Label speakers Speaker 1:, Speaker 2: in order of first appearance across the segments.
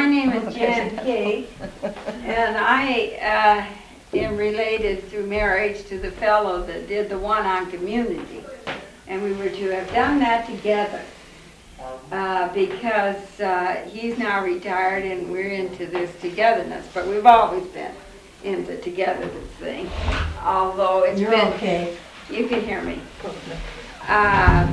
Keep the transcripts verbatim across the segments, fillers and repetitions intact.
Speaker 1: name is Jan Kate, and I uh, am related through marriage to the fellow that did the one on community. And we were to have done that together uh, because uh, he's now retired and we're into this togetherness. But we've always been in the togetherness thing, although it's
Speaker 2: You're
Speaker 1: been...
Speaker 2: okay.
Speaker 1: You can hear me. Uh,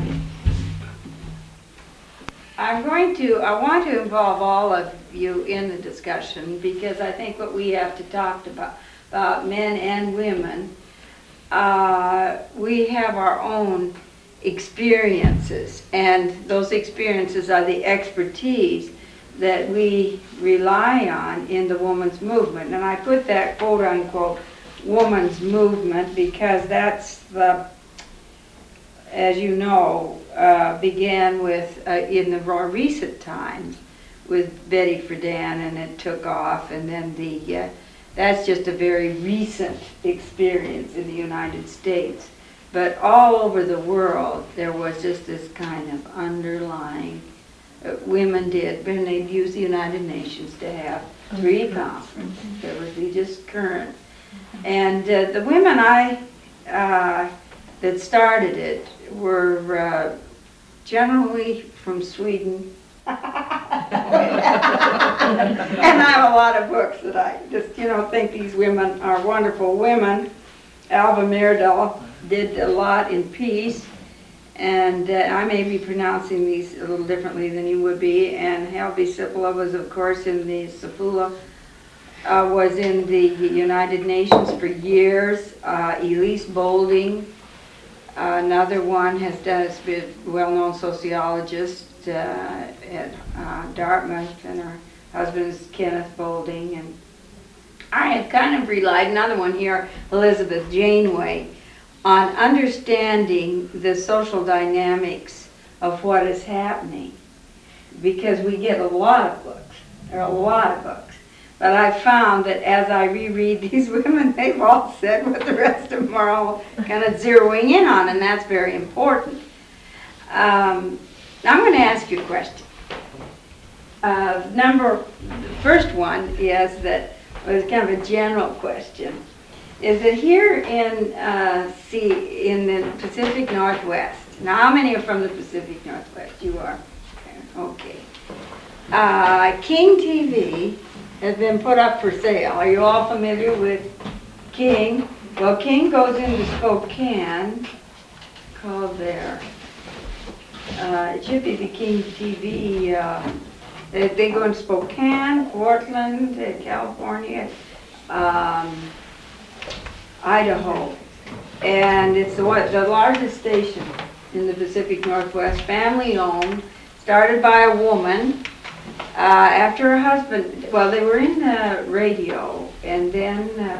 Speaker 1: I'm going to, I want to involve all of you in the discussion because I think what we have to talk about, about men and women, uh, we have our own experiences, and those experiences are the expertise that we rely on in the women's movement. And I put that quote unquote woman's movement because that's the, as you know, uh, began with, uh, in the more recent times, with Betty Friedan, and it took off, and then the, uh, that's just a very recent experience in the United States. But all over the world, there was just this kind of underlying, uh, women did, and they'd use the United Nations to have three conferences. There would be just current. And uh, the women I, uh, that started it were uh, generally from Sweden. And I have a lot of books that I just, you know, think these women are wonderful women. Alva Myrdal did a lot in peace, and uh, I may be pronouncing these a little differently than you would be. And Helvi Sipila was, of course, in the Sipula, uh, was in the United Nations for years. Uh, Elise Boulding, uh, another one, has done, has been a well-known sociologist uh, at uh, Dartmouth, and her husband is Kenneth Boulding. And I had kind of relied, another one here, Elizabeth Janeway, on understanding the social dynamics of what is happening, because we get a lot of books. There are a lot of books. But I found that as I reread these women, they've all said what the rest of them are all kind of zeroing in on, and that's very important. Um, now I'm going to ask you a question. Uh, number, the first one is that, well, it's kind of a general question, is that here in, uh, see, in the Pacific Northwest, now how many are from the Pacific Northwest? You are? Okay. Uh, King T V has been put up for sale. Are you all familiar with King? Well, King goes into Spokane, called there. Uh, it should be the King T V. Uh, they, they go in Spokane, Portland, uh, California, um, Idaho. And it's the, what, the largest station in the Pacific Northwest, family owned, started by a woman. Uh, after her husband, well, they were in the radio, and then, uh,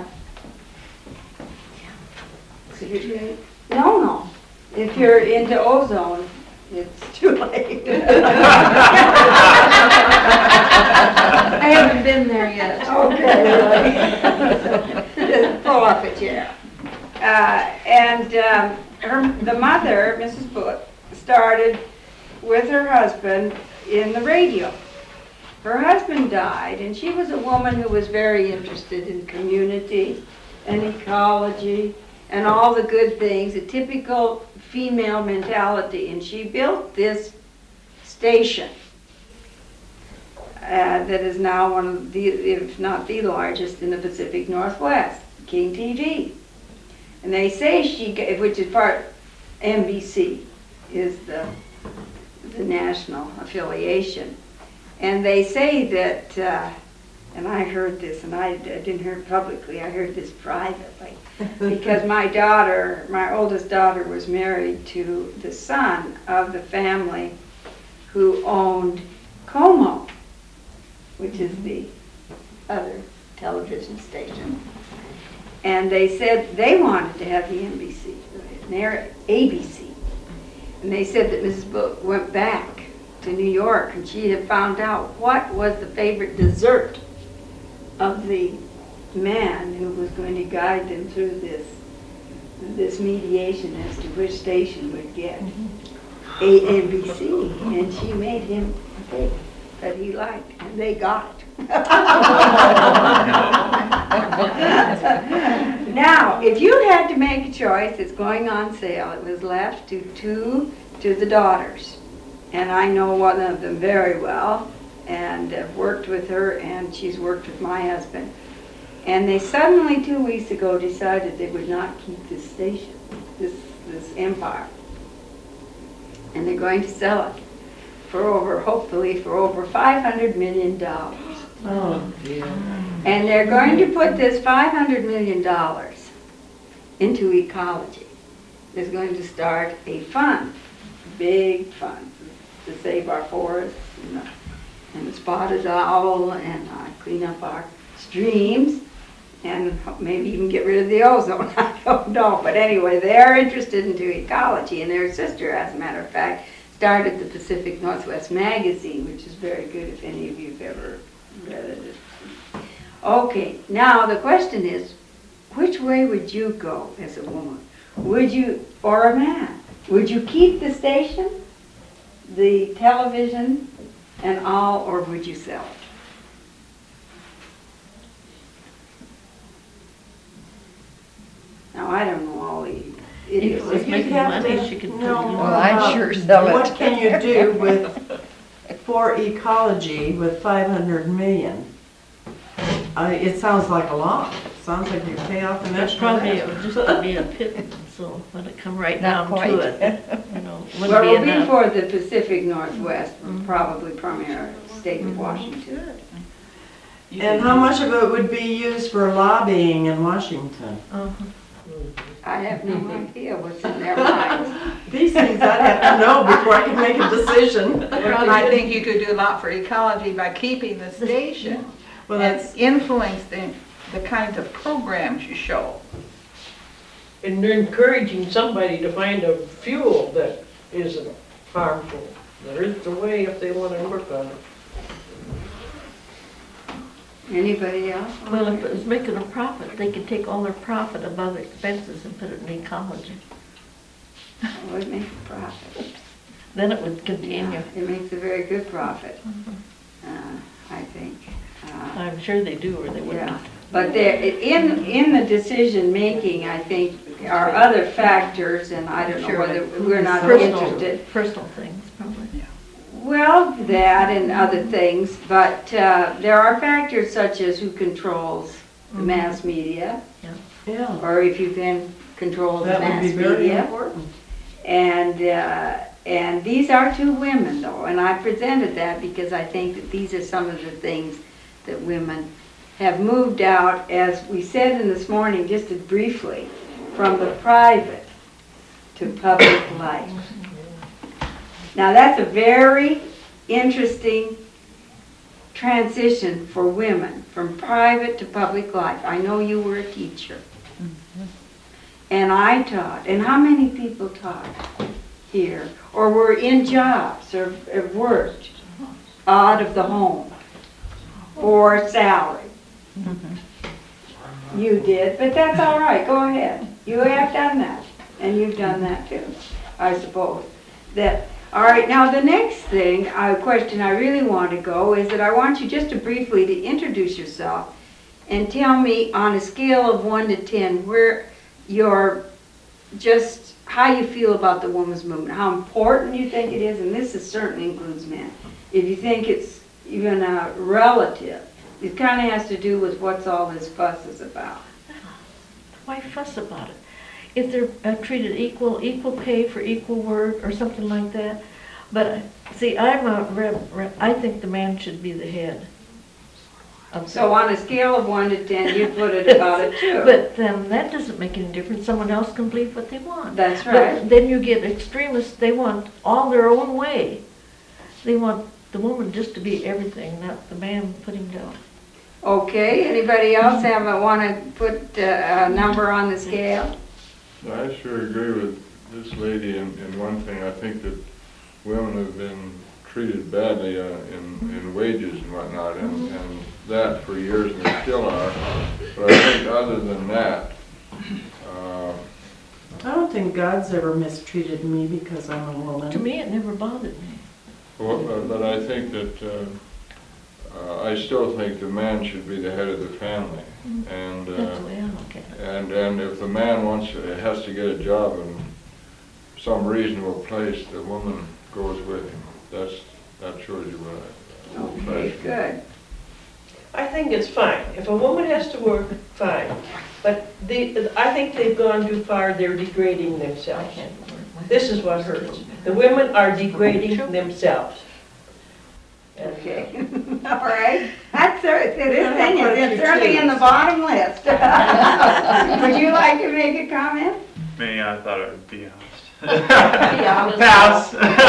Speaker 1: no, no, if you're into ozone, it's too late. I haven't been there yet. Okay, just pull off a chair. Uh, and um, her, the mother, Missus Bullock, started with her husband in the radio. Her husband died, and she was a woman who was very interested in community and ecology and all the good things, a typical female mentality. And she built this station uh, that is now one of the, if not the largest in the Pacific Northwest, King T V. And they say she, which is part, N B C is the, the national affiliation. And they say that, uh, and I heard this, and I, I didn't hear it publicly, I heard this privately, because my daughter, my oldest daughter, was married to the son of the family who owned Como, which is the other television station. And they said they wanted to have the N B C, A B C. And they said that Missus Bullock went back to New York, and she had found out what was the favorite dessert of the man who was going to guide them through this this mediation as to which station would get A N B C, and she made him a cake. that he liked, and they got it. Now, if you had to make a choice, it's going on sale. It was left to two, to the daughters. And I know one of them very well, and have worked with her, and she's worked with my husband. And they suddenly, two weeks ago, decided they would not keep this station, this, this empire. And they're going to sell it for over, hopefully, for over five hundred million dollars.
Speaker 2: Oh, dear.
Speaker 1: And they're going to put this five hundred million dollars into ecology. There's going to start a fund, big fund, to save our forests and the, and the spotted owl and uh, clean up our streams and maybe even get rid of the ozone. I don't know. But anyway, they're interested into ecology, and their sister, as a matter of fact, started the Pacific Northwest magazine, which is very good if any of you have ever read it. Okay, now the question is, which way would you go as a woman? Would you, or a man, would you keep the station, the television, and all, or would you sell it? Now, I don't know all the
Speaker 3: If
Speaker 1: idiots.
Speaker 3: it was
Speaker 2: You'd
Speaker 3: making
Speaker 2: have
Speaker 3: money,
Speaker 2: to
Speaker 3: she could put it
Speaker 2: know
Speaker 3: in.
Speaker 2: more
Speaker 4: Well, I'd
Speaker 2: about
Speaker 4: sure sell it.
Speaker 2: What can you do with, for ecology with five hundred million? Uh, it sounds like a lot. Sounds like you pay off an
Speaker 3: That's
Speaker 2: extra.
Speaker 3: probably, it would just be a pit, so when it come right
Speaker 4: Not
Speaker 3: down
Speaker 4: quite.
Speaker 3: to it, you know,
Speaker 1: Well,
Speaker 3: wouldn't
Speaker 1: it will
Speaker 3: be
Speaker 1: be
Speaker 3: enough.
Speaker 1: for the Pacific Northwest, probably primarily state of Washington.
Speaker 2: And how much of it would be used for lobbying in Washington?
Speaker 3: Uh-huh.
Speaker 1: I have no idea what's in their minds.
Speaker 2: These things I'd have to know before I can make a decision.
Speaker 5: I think you could do a lot for ecology by keeping the station
Speaker 2: Well,
Speaker 5: and
Speaker 2: that's,
Speaker 5: influence the, the kinds of programs you show.
Speaker 6: And they're encouraging somebody to find a fuel that isn't harmful. There is a way if they want to work on it.
Speaker 1: Anybody else?
Speaker 3: Well, if it was making a profit, they could take all their profit above expenses and put it in ecology.
Speaker 1: It would make a profit.
Speaker 3: Then it would continue.
Speaker 1: It makes a very good profit, uh, I think. Uh,
Speaker 3: I'm sure they do, or they wouldn't.
Speaker 1: Yeah, but there, in, in the decision-making, I think, are other factors, and I don't know
Speaker 3: Sure,
Speaker 1: whether,
Speaker 3: like
Speaker 1: we're not
Speaker 3: Personal,
Speaker 1: interested.
Speaker 3: personal things, probably.
Speaker 1: Well, that and other things, but uh, there are factors such as who controls the
Speaker 3: Mhm.
Speaker 1: mass media,
Speaker 2: yeah,
Speaker 1: or if you can control the
Speaker 2: that would
Speaker 1: mass
Speaker 2: be very
Speaker 1: media.
Speaker 2: important.
Speaker 1: And, uh, and these are two women, though, and I presented that because I think that these are some of the things that women have moved out, as we said in this morning, just as briefly, from the private to public life. Now, that's a very interesting transition for women, from private to public life. I know you were a teacher. And I taught. And how many people taught here? Or were in jobs or or worked out of the home for salary? You did, but that's all right. Go ahead. You have done that. And you've done that too, I suppose. That, all right, now the next thing, a question I really want to go is that I want you just to briefly to introduce yourself and tell me on a scale of one to ten where your, just how you feel about the women's movement, how important you think it is, and this is, certainly includes men. If you think it's even a relative, it kind of has to do with what's all this fuss is about.
Speaker 3: Why fuss about it? If they're uh, treated equal, equal pay for equal work or something like that. But, uh, see, I'm a, rep- rep- I think the man should be the head. of
Speaker 1: So
Speaker 3: the-
Speaker 1: on a scale of one to ten, you put it about a two.
Speaker 3: But then that doesn't make any difference. Someone else can believe what they want.
Speaker 1: That's
Speaker 3: But
Speaker 1: right.
Speaker 3: then you get extremists, they want all their own way. They want the woman just to be everything, not the man putting down.
Speaker 1: Okay, anybody else have, a- want to put uh, a number on the scale?
Speaker 7: I sure agree with this lady in, in one thing. I think that women have been treated badly uh, in, in wages and whatnot, and, and that for years, and they still are. But I think other than that, uh,
Speaker 2: I don't think God's ever mistreated me because I'm a woman.
Speaker 3: To me, it never bothered me.
Speaker 7: well, but but I think that uh, uh, I still think the man should be the head of the family. And,
Speaker 3: That's the
Speaker 7: uh,
Speaker 3: way I look at it.
Speaker 7: and, and if the man wants, has to get a job in some reasonable place, the woman goes with him. That's, that shows you what I.
Speaker 1: Okay, good.
Speaker 6: I think it's fine. If a woman has to work, fine. But the, I think they've gone too far, they're degrading
Speaker 3: I
Speaker 6: themselves.
Speaker 3: can't work with
Speaker 6: This is what hurts. The women are degrading themselves. And, uh,
Speaker 1: Okay, all right. That's, cer- it is,
Speaker 2: Quite a
Speaker 1: it's
Speaker 2: few
Speaker 1: certainly in the
Speaker 2: twos.
Speaker 1: bottom list. Would you like to make a comment?
Speaker 4: Me, I thought it would be honest.
Speaker 1: Yeah.
Speaker 4: Pass.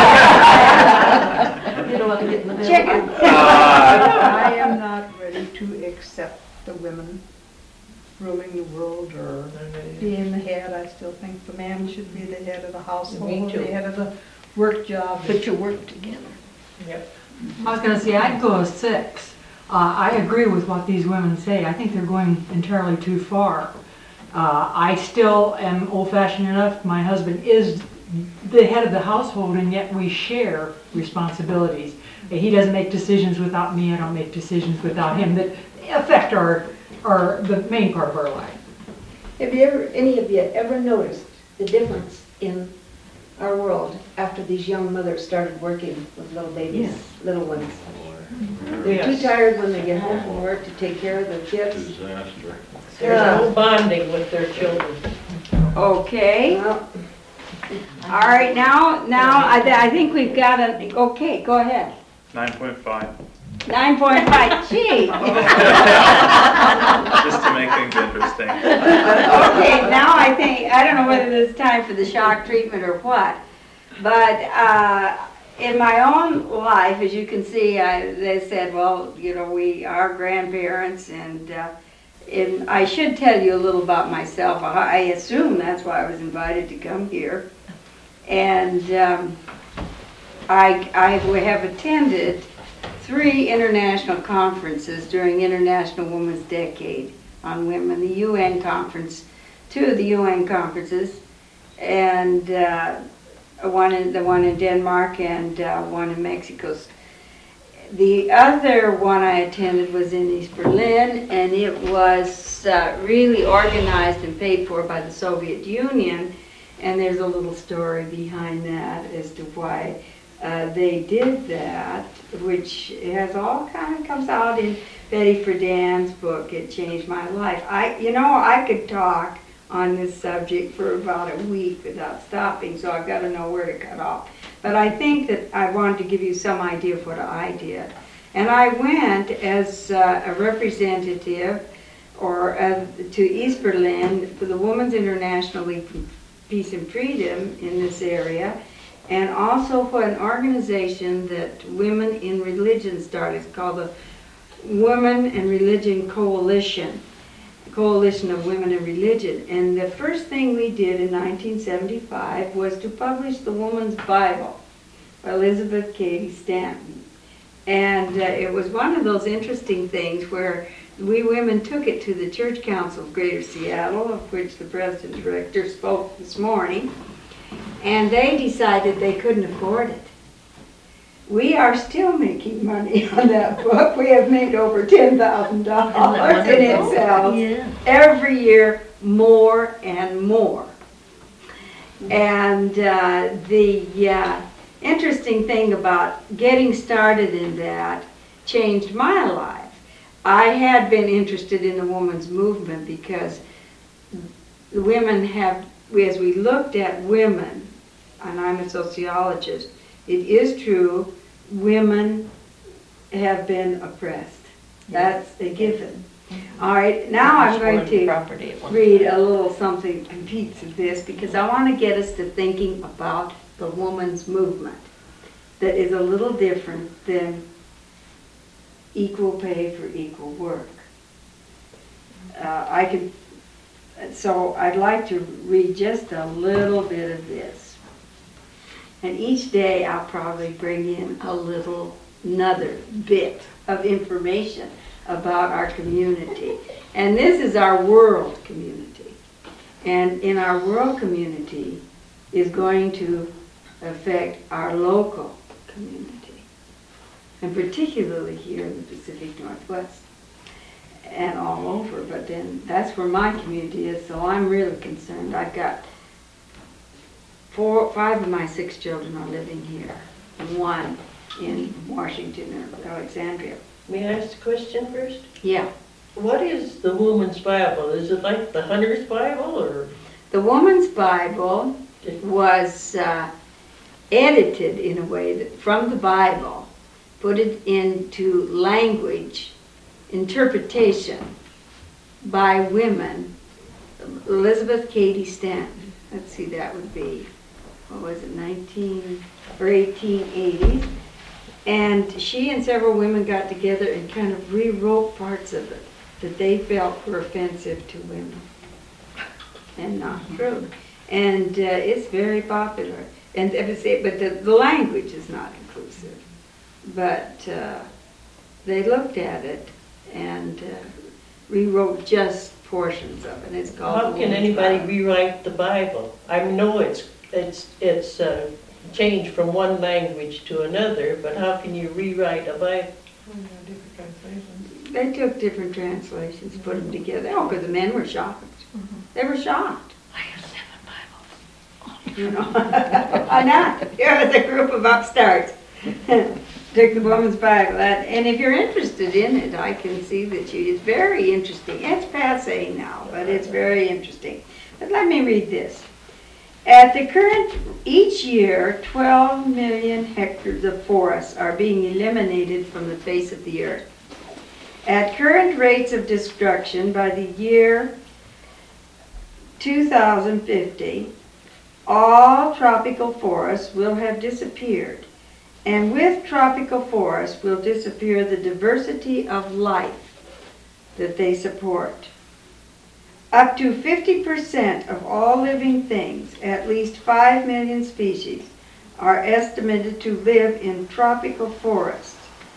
Speaker 3: You don't want to get in the middle.
Speaker 1: Chicken.
Speaker 4: Uh,
Speaker 8: I am not ready to accept the women ruling the world or being the head. I still think the man should be the head of the household,
Speaker 6: too.
Speaker 8: the head of the work job.
Speaker 3: Put your work together.
Speaker 6: Yep.
Speaker 9: I was gonna say, I'd go a six. Uh, I agree with what these women say. I think they're going entirely too far. Uh, I still am old-fashioned enough, my husband is the head of the household, and yet we share responsibilities. He doesn't make decisions without me, I don't make decisions without him that affect our, our, the main part of our life.
Speaker 10: Have you ever, any of you ever noticed the difference in our world after these young mothers started working with little babies,
Speaker 3: Yes.
Speaker 10: little ones? They're too
Speaker 6: Yes.
Speaker 10: tired when they get home from work to take care of their kids.
Speaker 7: Disaster.
Speaker 6: There's no bonding with their children.
Speaker 1: Okay,
Speaker 10: Well,
Speaker 1: all right, now, now, I, th- I think we've got an, okay, go ahead.
Speaker 4: Nine point five,
Speaker 1: Nine point five, gee.
Speaker 4: just to make things interesting.
Speaker 1: Okay, now I think, I don't know whether it's time for the shock treatment or what, but uh, in my own life, as you can see, I, they said, well, you know, we are grandparents, and uh, in, I should tell you a little about myself. I assume that's why I was invited to come here. And um, I, I have attended three international conferences during International Women's Decade on Women, the U N conference, two of the U N conferences, and uh, one in, the one in Denmark and uh, one in Mexico. The other one I attended was in East Berlin, and it was uh, really organized and paid for by the Soviet Union, and there's a little story behind that as to why uh, they did that, which has all kind of comes out in Betty Friedan's book, It Changed My Life. I, you know, I could talk on this subject for about a week without stopping, so I've got to know where to cut off. But I think that I wanted to give you some idea of what I did. And I went as uh, a representative or uh, to East Berlin for the Women's International League for Peace and Freedom in this area, and also for an organization that Women in Religion started. It's called the Women and Religion Coalition. Coalition of Women in Religion. And the first thing we did in nineteen seventy-five was to publish the Woman's Bible by Elizabeth Cady Stanton. And uh, it was one of those interesting things where we women took it to the Church Council of Greater Seattle, of which the president director spoke this morning, and they decided they couldn't afford it. We are still making money on that book. We have made over ten thousand dollars in itself.
Speaker 3: Yeah.
Speaker 1: Every year, more and more. And uh, the uh, interesting thing about getting started in that changed my life. I had been interested in the women's movement because the women have, as we looked at women, and I'm a sociologist, it is true, women have been oppressed. That's a given. All right, now I'm going to
Speaker 3: Property at one
Speaker 1: read
Speaker 3: time.
Speaker 1: a little something, piece of this, because I want to get us to thinking about the woman's movement that is a little different than equal pay for equal work. Uh, I could, so I'd like to read just a little bit of this. And each day I'll probably bring in a little, another bit of information about our community. And this is our world community. And in our world community is going to affect our local community. and particularly here in the Pacific Northwest and all over, but then that's where my community is, so I'm really concerned. I've got four, five of my six children are living here, and one in Washington or Alexandria.
Speaker 6: May I ask a question first?
Speaker 1: Yeah.
Speaker 6: What is the Woman's Bible? Is it like the Hunter's Bible, or?
Speaker 1: The Woman's Bible was uh, edited in a way that from the Bible, put it into language, interpretation by women. Elizabeth Cady Stanton, let's see, that would be, what was it, nineteen or eighteen eighties. And she and several women got together and kind of rewrote parts of it that they felt were offensive to women and not true. And uh, it's very popular. And if it's, but the, the language is not inclusive. But uh, they looked at it and uh, rewrote just portions of it. It's called.
Speaker 6: How
Speaker 1: The
Speaker 6: can
Speaker 1: Woman's
Speaker 6: anybody
Speaker 1: Bible.
Speaker 6: rewrite the Bible? I know it's, it's, it's uh, changed from one language to another, but how can you rewrite a Bible?
Speaker 1: They took different translations, put them together. Oh, because the men were shocked. They were shocked.
Speaker 3: I have seven Bibles.
Speaker 1: You know, why not? Here was a group of upstarts. Took the Woman's Bible. That, and if you're interested in it, I can see that you. It's very interesting. It's passe now, but it's very interesting. But let me read this. At the current, each year, twelve million hectares of forests are being eliminated from the face of the earth. At current rates of destruction, by the year two thousand fifty, all tropical forests will have disappeared. And with tropical forests will disappear the diversity of life that they support. Up to fifty percent of all living things, at least five million species, are estimated to live in tropical forests.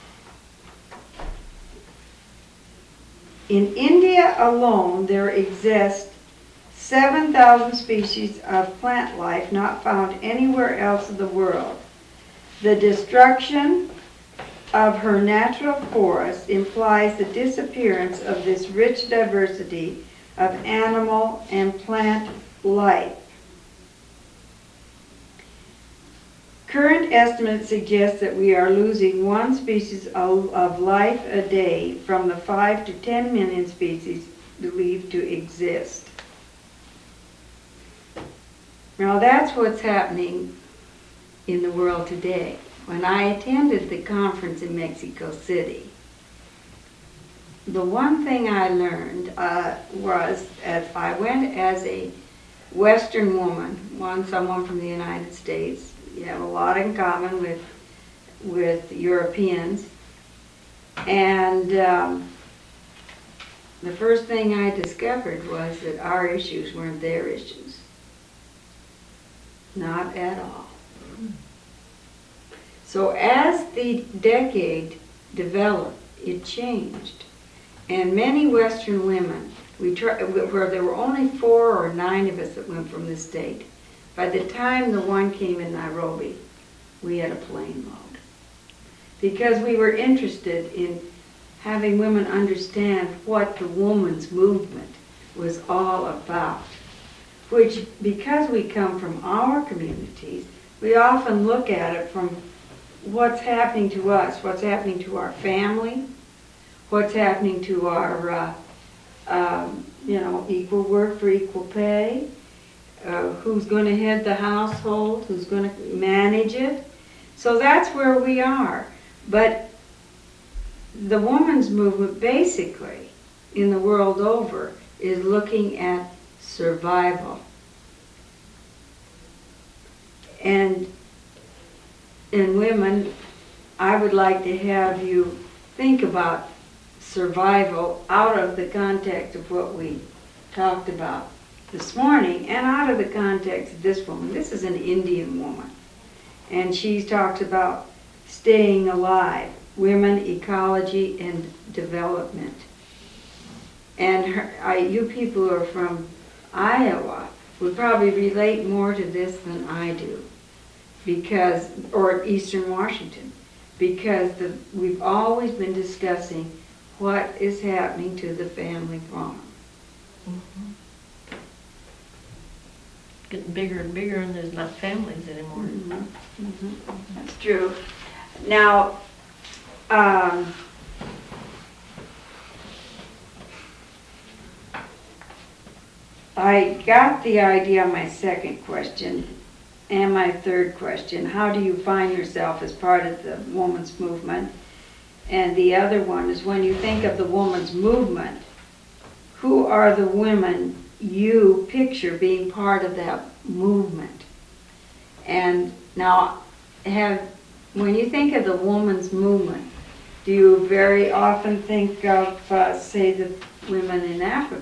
Speaker 1: In India alone, there exist seven thousand species of plant life not found anywhere else in the world. The destruction of her natural forests implies the disappearance of this rich diversity of animal and plant life. Current estimates suggest that we are losing one species of, of life a day from the five to ten million species believed to exist. Now that's what's happening in the world today. When I attended the conference in Mexico City, the one thing I learned uh, was, as I went as a Western woman, one someone from the United States, you have a lot in common with with Europeans, and um, the first thing I discovered was that our issues weren't their issues. Not at all. So as the decade developed, it changed. And many Western women, we try, where there were only four or nine of us that went from this state, by the time the one came in Nairobi, we had a plane load. Because we were interested in having women understand what the woman's movement was all about. Which, because we come from our communities, we often look at it from what's happening to us, what's happening to our family, what's happening to our, uh, um, you know, equal work for equal pay, uh, who's going to head the household, who's going to manage it. So that's where we are. But the woman's movement basically, in the world over, is looking at survival. And in women, I would like to have you think about survival out of the context of what we talked about this morning and out of the context of this woman. This is an Indian woman, and she talks about staying alive, women, ecology, and development. And her, I, you people who are from Iowa would probably relate more to this than I do, because, or Eastern Washington, because the, we've always been discussing what is happening to the family farm.
Speaker 3: Mhm. Getting bigger and bigger and there's not families anymore.
Speaker 1: Mhm, mhm, That's true. Now, um, I got the idea on my second question and my third question. How do you find yourself as part of the woman's movement? And the other one is, when you think of the woman's movement, who are the women you picture being part of that movement? And now, have, when you think of the woman's movement, do you very often think of, uh, say, the women in Africa?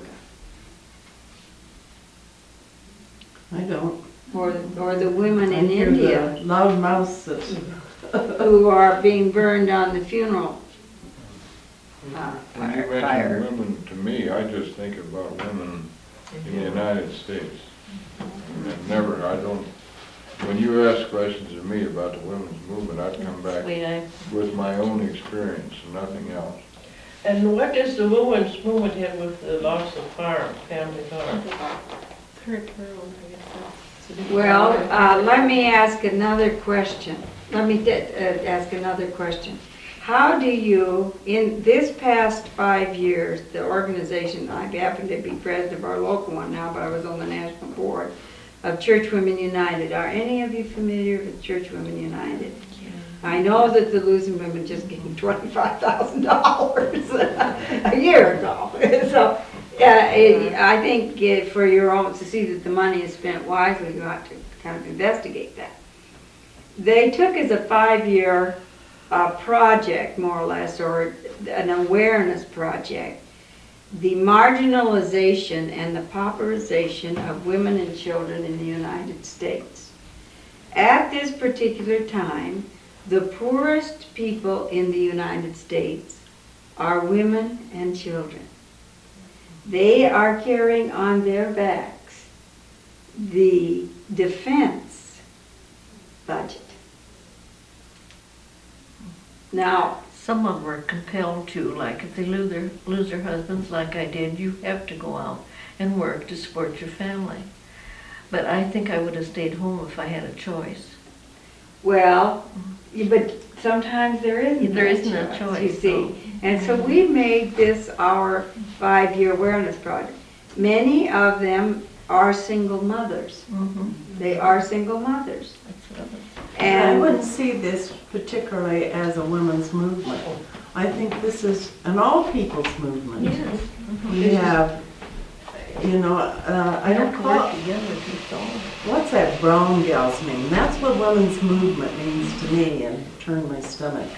Speaker 2: I don't.
Speaker 1: Or, or the women
Speaker 2: I
Speaker 1: in
Speaker 2: hear
Speaker 1: India
Speaker 2: the loud mouths that,
Speaker 1: who are being burned on the funeral? uh,
Speaker 7: When you
Speaker 1: fire- fire.
Speaker 7: mention women, to me, I just think about women in the United States. And never, I don't, when you ask questions of me about the women's movement, I'd come back
Speaker 3: Way I,
Speaker 7: with my own experience and nothing else.
Speaker 6: And what does the women's movement have with the loss of farm, family farm?
Speaker 3: Kurt Earl, I guess that's. a different
Speaker 1: Well,
Speaker 3: matter.
Speaker 1: uh, let me ask another question. Let me t- uh, ask another question. How do you, in this past five years, the organization, I happen to be president of our local one now, but I was on the national board of Church Women United. Are any of you familiar with Church Women United? I know that the losing women just gave twenty-five thousand dollars a year ago. So uh, it- I think uh, for your own, to see that the money is spent wisely, you ought to kind of investigate that. They took as a five-year uh, project, more or less, or an awareness project, the marginalization and the pauperization of women and children in the United States. At this particular time, the poorest people in the United States are women and children. They are carrying on their backs the defense budget. Now,
Speaker 3: Some of them are compelled to, like if they lose their, lose their husbands like I did, you have to go out and work to support your family. But I think I would have stayed home if I had a choice.
Speaker 1: well, yeah, but sometimes there isn't.
Speaker 3: There
Speaker 1: a
Speaker 3: isn't a choice,
Speaker 1: You see, and so we made this our five-year awareness project. Many of them are single mothers.
Speaker 3: Mm-hmm.
Speaker 1: They are single mothers.
Speaker 3: That's what I was.
Speaker 2: I
Speaker 1: And
Speaker 2: wouldn't see this particularly as a women's movement. I think this is an all people's movement.
Speaker 3: Yes.
Speaker 2: We have, you know, uh, I don't
Speaker 3: have to
Speaker 2: call
Speaker 3: work
Speaker 2: it,
Speaker 3: together to solve.
Speaker 2: what's that brown gal's name? That's what women's movement means to me, and turn my stomach.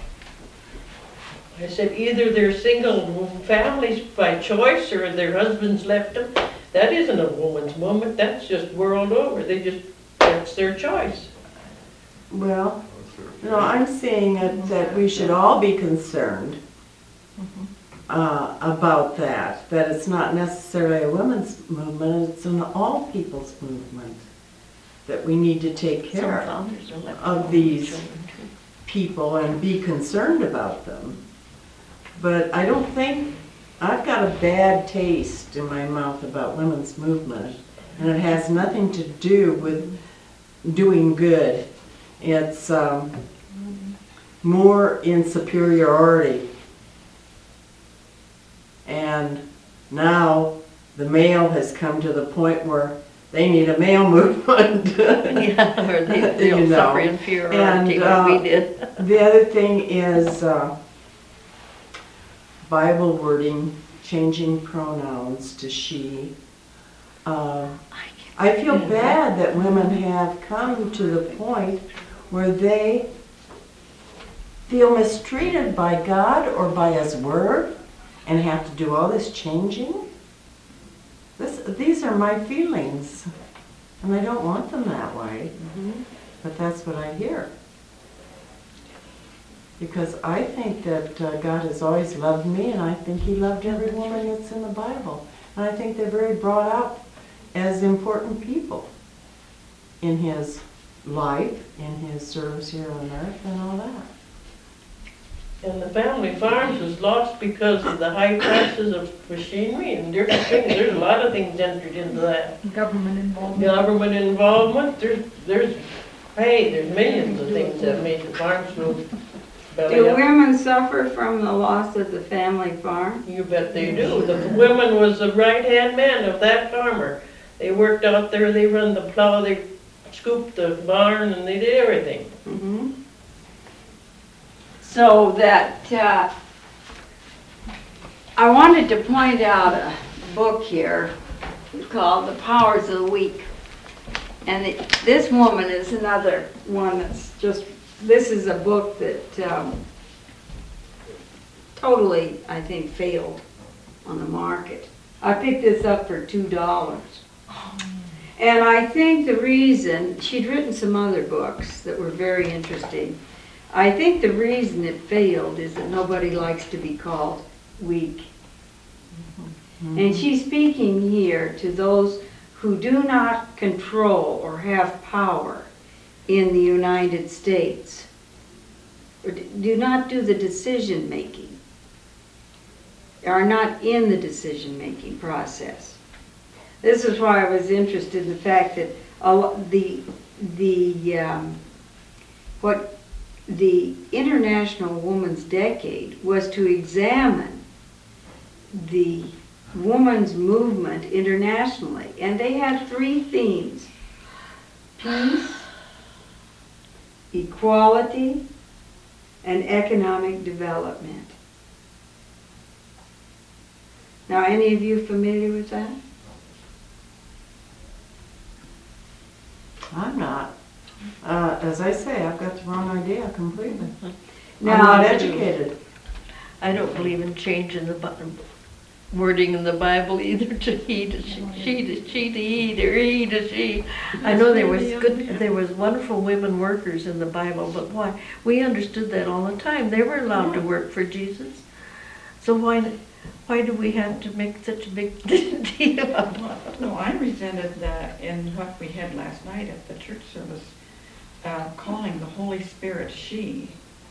Speaker 6: I said either they're single families by choice or their husbands left them. That isn't a woman's movement, that's just world over. They just, that's their choice.
Speaker 2: Well, no, I'm saying that, that we should all be concerned uh, about that, that it's not necessarily a women's movement, it's an all people's movement, that we need to take
Speaker 3: Some
Speaker 2: care
Speaker 3: fathers are left
Speaker 2: of
Speaker 3: alone with
Speaker 2: these
Speaker 3: children, too.
Speaker 2: people and be concerned about them. But I don't think, I've got a bad taste in my mouth about women's movement, and it has nothing to do with doing good. It's um, more in superiority. And now the male has come to the point where they need a male movement.
Speaker 3: Yeah, or they, they'll
Speaker 2: You know,
Speaker 3: suffer inferiority
Speaker 2: and,
Speaker 3: like we
Speaker 2: uh,
Speaker 3: did.
Speaker 2: The other thing is uh, Bible wording, changing pronouns to she. Uh, I feel bad that women have come to the point where they feel mistreated by God or by His Word and have to do all this changing. This, these are my feelings, and I don't want them that way, but that's what I hear. Because I think that uh, God has always loved me, and I think He loved every woman that's in the Bible. And I think they're very brought up as important people in His life, in His service here on earth, and all that.
Speaker 6: And the family farms was lost because of the high prices of machinery and different things. There's a lot of things entered into that.
Speaker 8: Government involvement.
Speaker 6: Government involvement, there's, there's, hey, there's millions of things that made the farms go belly
Speaker 1: Do
Speaker 6: up.
Speaker 1: women suffer from the loss of the family farm?
Speaker 6: You bet they do. The woman was the right-hand man of that farmer. They worked out there, they run the plow, they scooped the barn, and they did everything.
Speaker 1: Mhm. So that, uh, I wanted to point out a book here called The Powers of the Weak. And it, this woman is another one that's just, this is a book that um, totally, I think, failed on the market. I picked this up for two dollars. And I think the reason, she'd written some other books that were very interesting. I think the reason it failed is that nobody likes to be called weak. And she's speaking here to those who do not control or have power in the United States, or do not do the decision making, are not in the decision making process. This is why I was interested in the fact that a lo- the the um, what the International Women's Decade was to examine the women's movement internationally, and they had three themes: peace, equality, and economic development. Now, any of you familiar with that?
Speaker 2: I'm not. Uh, as I say, I've got the wrong idea completely. I'm
Speaker 1: Now,
Speaker 2: not educated.
Speaker 3: I don't believe in changing the bu- wording in the Bible either to he to she, she to she to he or he to she. I know there was good, there was wonderful women workers in the Bible, but why? We understood that all the time. They were allowed to work for Jesus. So why, why do we have to make such a big deal about it?
Speaker 11: No, I resented that in what we had last night at the church service, uh, calling the Holy Spirit she.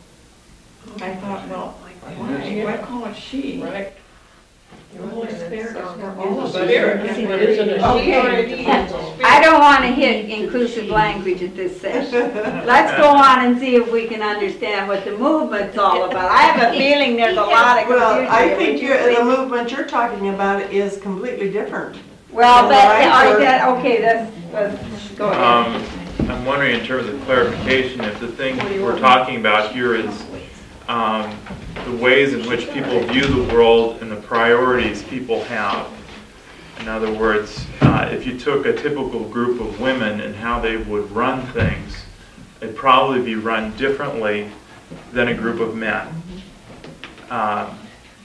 Speaker 11: I thought, well, why, why call it she?
Speaker 6: Right.
Speaker 11: The Holy Spirit is for
Speaker 6: It's
Speaker 11: all
Speaker 6: a
Speaker 11: of
Speaker 6: spirit,
Speaker 11: us.
Speaker 6: but isn't it?
Speaker 1: Okay.
Speaker 6: She or a he? It's a spirit.
Speaker 1: I don't want to hit inclusive language at this session. Let's go on and see if we can understand what the movement's all about. I have a feeling there's a lot of confusion.
Speaker 2: Well, I
Speaker 1: here.
Speaker 2: think
Speaker 1: Would you
Speaker 2: you're, the
Speaker 1: please-
Speaker 2: movement you're talking about is completely different.
Speaker 1: Well,
Speaker 2: Well,
Speaker 1: that,
Speaker 2: I
Speaker 1: I
Speaker 2: heard-
Speaker 1: that, okay, that's, let's go ahead.
Speaker 4: Um, I'm wondering in terms of clarification, if the thing we're talking about here is um, the ways in which people view the world and the priorities people have. In other words, uh, if you took a typical group of women and how they would run things, it'd probably be run differently than a group of men. Um,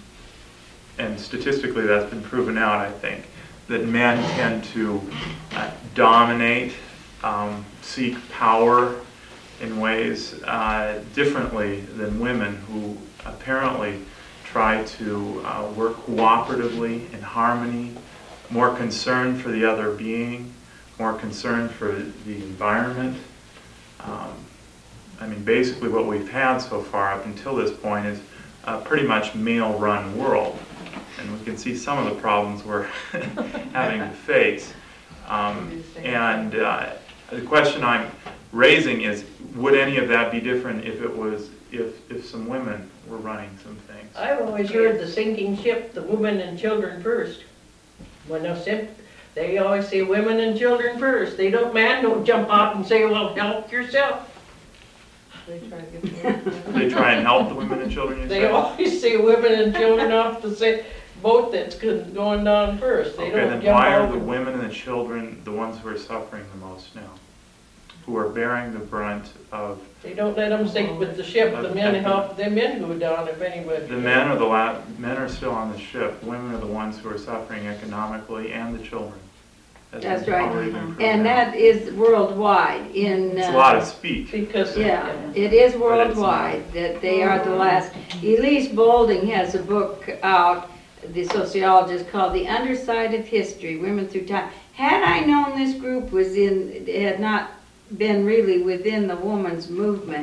Speaker 4: and statistically that's been proven out, I think, that men tend to uh, dominate, um, seek power in ways uh, differently than women who apparently try to uh, work cooperatively in harmony, more concerned for the other being, more concerned for the environment. Um, I mean, basically what we've had so far up until this point is a pretty much male-run world. And we can see some of the problems we're having to face. Um, and uh, the question I'm raising is, would any of that be different if it was, if, if some women were running some things?
Speaker 6: I've always heard the sinking ship, the women and children first. When they're sent, they always say women and children first. They don't, man don't jump out and say, well, help yourself. They try to get
Speaker 4: They try and help the women and children, you
Speaker 6: They
Speaker 4: say?
Speaker 6: always say women and children off the sa- boat that's going down first. They
Speaker 4: Okay,
Speaker 6: don't
Speaker 4: then
Speaker 6: jump
Speaker 4: why are
Speaker 6: out.
Speaker 4: the women and the children the ones who are suffering the most now? Who are bearing the brunt of,
Speaker 6: They don't let them sink with the ship. The men help, the men go down if anybody.
Speaker 4: the men are the la, men are still on the ship, women are the ones who are suffering economically, and the children.
Speaker 1: That's
Speaker 4: been
Speaker 1: right.
Speaker 4: already been proven
Speaker 1: And
Speaker 4: out.
Speaker 1: that is worldwide in.
Speaker 4: It's a
Speaker 1: uh,
Speaker 4: lot of speak.
Speaker 6: Because.
Speaker 1: Yeah, it is worldwide that they are the last. Elise Boulding has a book out, the sociologist, called The Underside of History, Women Through Time. Had I known this group was in, had not been really within the woman's movement,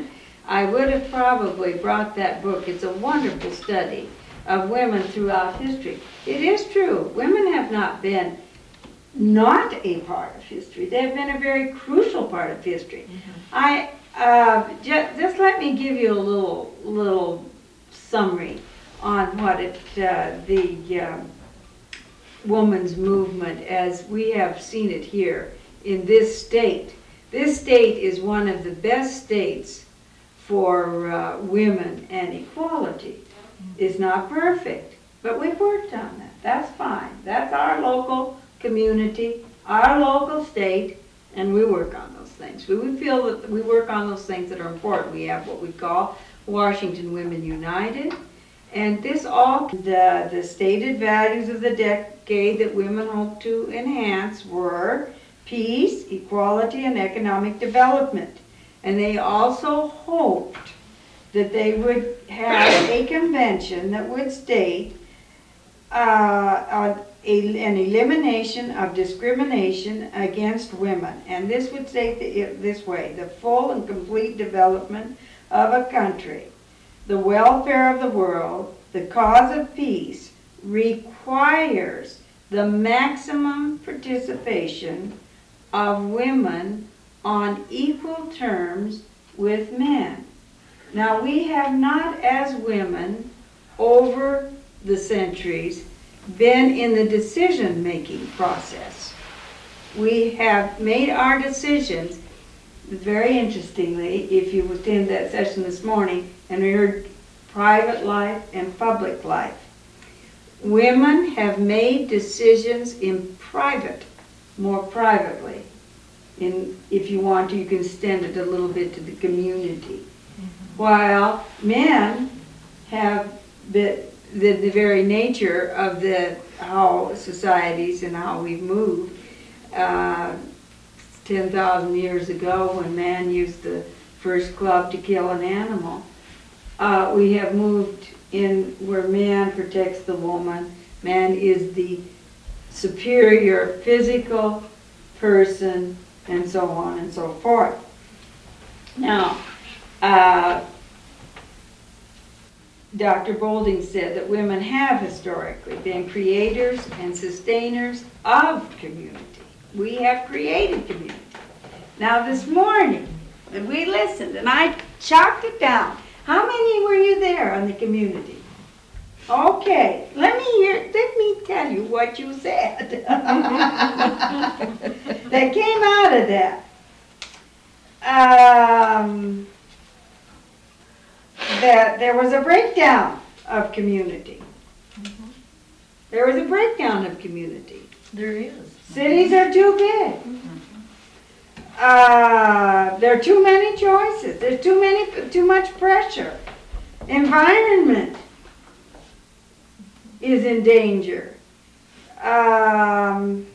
Speaker 1: I would have probably brought that book. It's a wonderful study of women throughout history. It is true, women have not been not a part of history. They've been a very crucial part of history. I uh, just, just let me give you a little little summary on what it uh, the uh, woman's movement as we have seen it here in this state. This state is one of the best states for uh, women and equality. It's not perfect, but we've worked on that. That's fine. That's our local community, our local state, and we work on those things. We would feel that we work on those things that are important. We have what we call Washington Women United, and this all, the, the stated values of the decade that women hope to enhance were peace, equality, and economic development. And they also hoped that they would have a convention that would state uh, a, an elimination of discrimination against women. And this would state it this way: the full and complete development of a country, the welfare of the world, the cause of peace requires the maximum participation of women on equal terms with men. Now, we have not, as women, over the centuries, been in the decision-making process. We have made our decisions, very interestingly, if you attend that session this morning, and we heard private life and public life. Women have made decisions in private, more privately. In, if you want to, you can extend it a little bit to the community. Mm-hmm. While men have been, the, the very nature of the how societies and how we've moved, uh, ten thousand years ago when man used the first club to kill an animal, uh, we have moved in where man protects the woman. Man is the superior physical person, and so on and so forth. Now, uh, Doctor Boulding said that women have historically been creators and sustainers of community. We have created community. Now this morning, and we listened, and I chalked it down. How many were you there on the community? Okay, let me hear, let me tell you what you said. That came out of that. Um, that there was a breakdown of community.
Speaker 3: Mm-hmm.
Speaker 1: There was a breakdown of community.
Speaker 3: There is.
Speaker 1: Cities are too big.
Speaker 3: Mm-hmm.
Speaker 1: Uh, there are too many choices. There's too many, too much pressure. Environment is in danger. Um,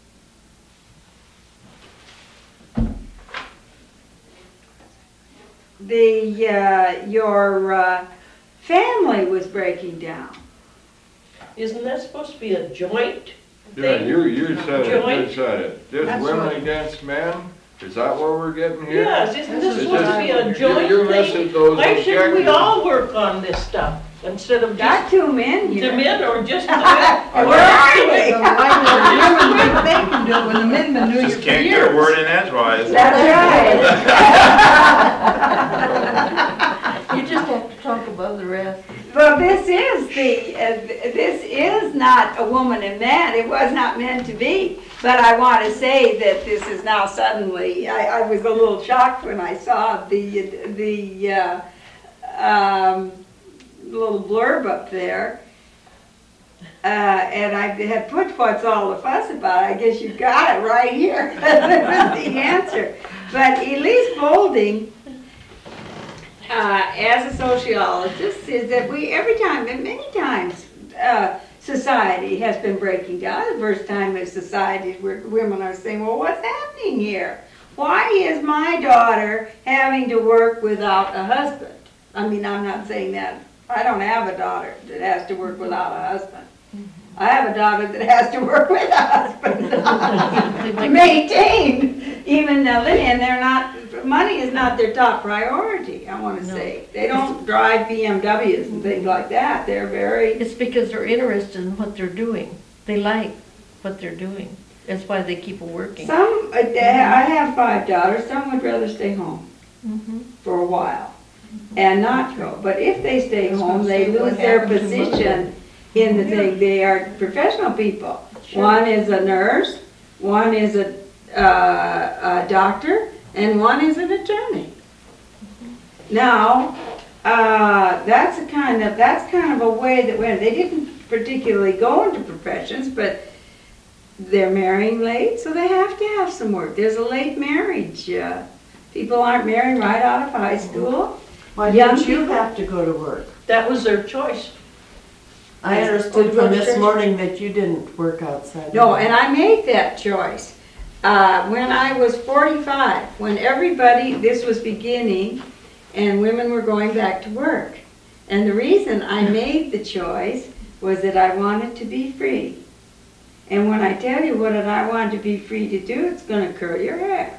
Speaker 1: the uh, your uh, family was breaking down.
Speaker 6: Isn't that supposed to be a joint
Speaker 7: Yeah,
Speaker 6: thing?
Speaker 7: you, you said it,
Speaker 6: Joint?
Speaker 7: you said it. Just
Speaker 8: That's
Speaker 7: women
Speaker 8: right.
Speaker 7: against men? Is that what we're getting here?
Speaker 6: Yes, isn't this
Speaker 7: Is
Speaker 6: supposed to be a
Speaker 7: this-
Speaker 6: joint
Speaker 7: You're
Speaker 6: thing?
Speaker 7: missing those
Speaker 6: Why shouldn't we
Speaker 7: objectives.
Speaker 6: all work on this stuff instead of
Speaker 1: Got
Speaker 6: just
Speaker 1: two men here.
Speaker 6: the men or just the men?
Speaker 1: Where are they?
Speaker 8: The women think they can do it when the men been doing it
Speaker 4: Just
Speaker 8: for
Speaker 4: can't get a
Speaker 8: years.
Speaker 4: word in edgewise.
Speaker 1: That's right.
Speaker 3: You just have to talk above the rest.
Speaker 1: Well, this is the, uh, this is not a woman and man. It was not meant to be. But I want to say that this is now suddenly, I, I was a little shocked when I saw the, the uh, um, little blurb up there. Uh, and I had put what's all the fuss about. I guess you got it right here. That was the answer. But Elise Boulding, Uh, as a sociologist, is that we every time and many times uh, society has been breaking down. The first time in societies where women are saying, well, what's happening here? Why is my daughter having to work without a husband? I mean, I'm not saying that. I don't have a daughter that has to work without a husband. I have a daughter that has to work with a husband to maintain even uh, Lillian, they're not, money is not their top priority, I wanna
Speaker 3: No.
Speaker 1: say. They don't drive B M Ws and things like that, they're very,
Speaker 3: It's because they're interested in what they're doing. They like what they're doing. That's why they keep working.
Speaker 1: some, uh, they- I have five daughters, some would rather stay home
Speaker 3: Mhm.
Speaker 1: for a while and not go. But if they stay
Speaker 8: I was
Speaker 1: home,
Speaker 8: gonna
Speaker 1: they
Speaker 8: say, what
Speaker 1: lose their
Speaker 8: happened to mother?
Speaker 1: position in the thing. They are professional people. One is a nurse, one is a, uh, a doctor, and one is an attorney. Now, uh, that's a kind of, that's kind of a way that when, they didn't particularly go into professions, but they're marrying late, so they have to have some work. There's a late marriage. Uh, people aren't married right out of high school.
Speaker 2: Why
Speaker 1: Young
Speaker 2: didn't you
Speaker 1: people-
Speaker 2: have to go to work?
Speaker 6: That was their choice.
Speaker 2: I understood from this morning that you didn't work outside.
Speaker 1: No, and I made that choice. Uh, when I was forty-five, when everybody, this was beginning, and women were going back to work. And the reason I made the choice was that I wanted to be free. And when I tell you what did I want to be free to do, it's gonna curl your hair.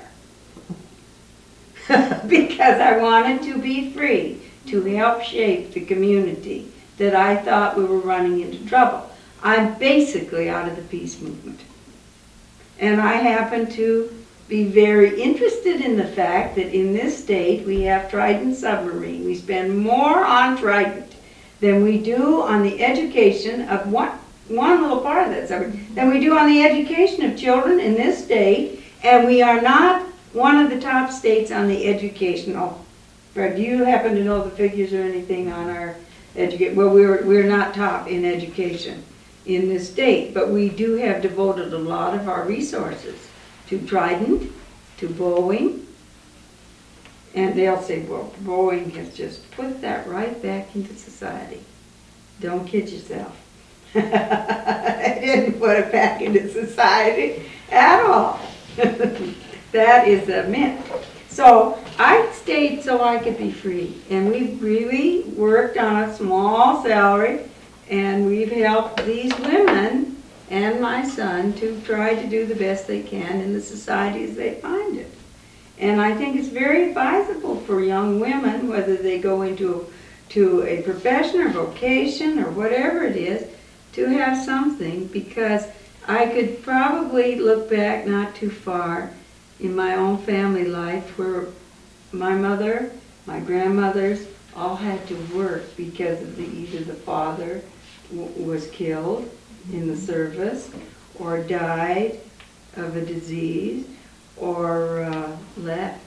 Speaker 1: Because I wanted to be free to help shape the community that I thought we were running into trouble. I'm basically out of the peace movement. And I happen to be very interested in the fact that in this state we have Trident submarine. We spend more on Trident than we do on the education of one, one little part of that submarine, than we do on the education of children in this state, and we are not one of the top states on the educational. Fred, do you happen to know the figures or anything on our education? Well, we're, we're not top in education in this state, but we do have devoted a lot of our resources to Trident, to Boeing, and they'll say, well, Boeing has just put that right back into society. Don't kid yourself. It didn't put it back into society at all. That is a myth. So I stayed so I could be free, and we've really worked on a small salary, and we've helped these women and my son to try to do the best they can in the society as they find it. And I think it's very advisable for young women, whether they go into to a profession or vocation or whatever it is, to have something, because I could probably look back not too far in my own family life where my mother, my grandmothers all had to work because of the, either the father w- was killed in the service or died of a disease or uh, left.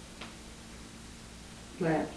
Speaker 1: Left.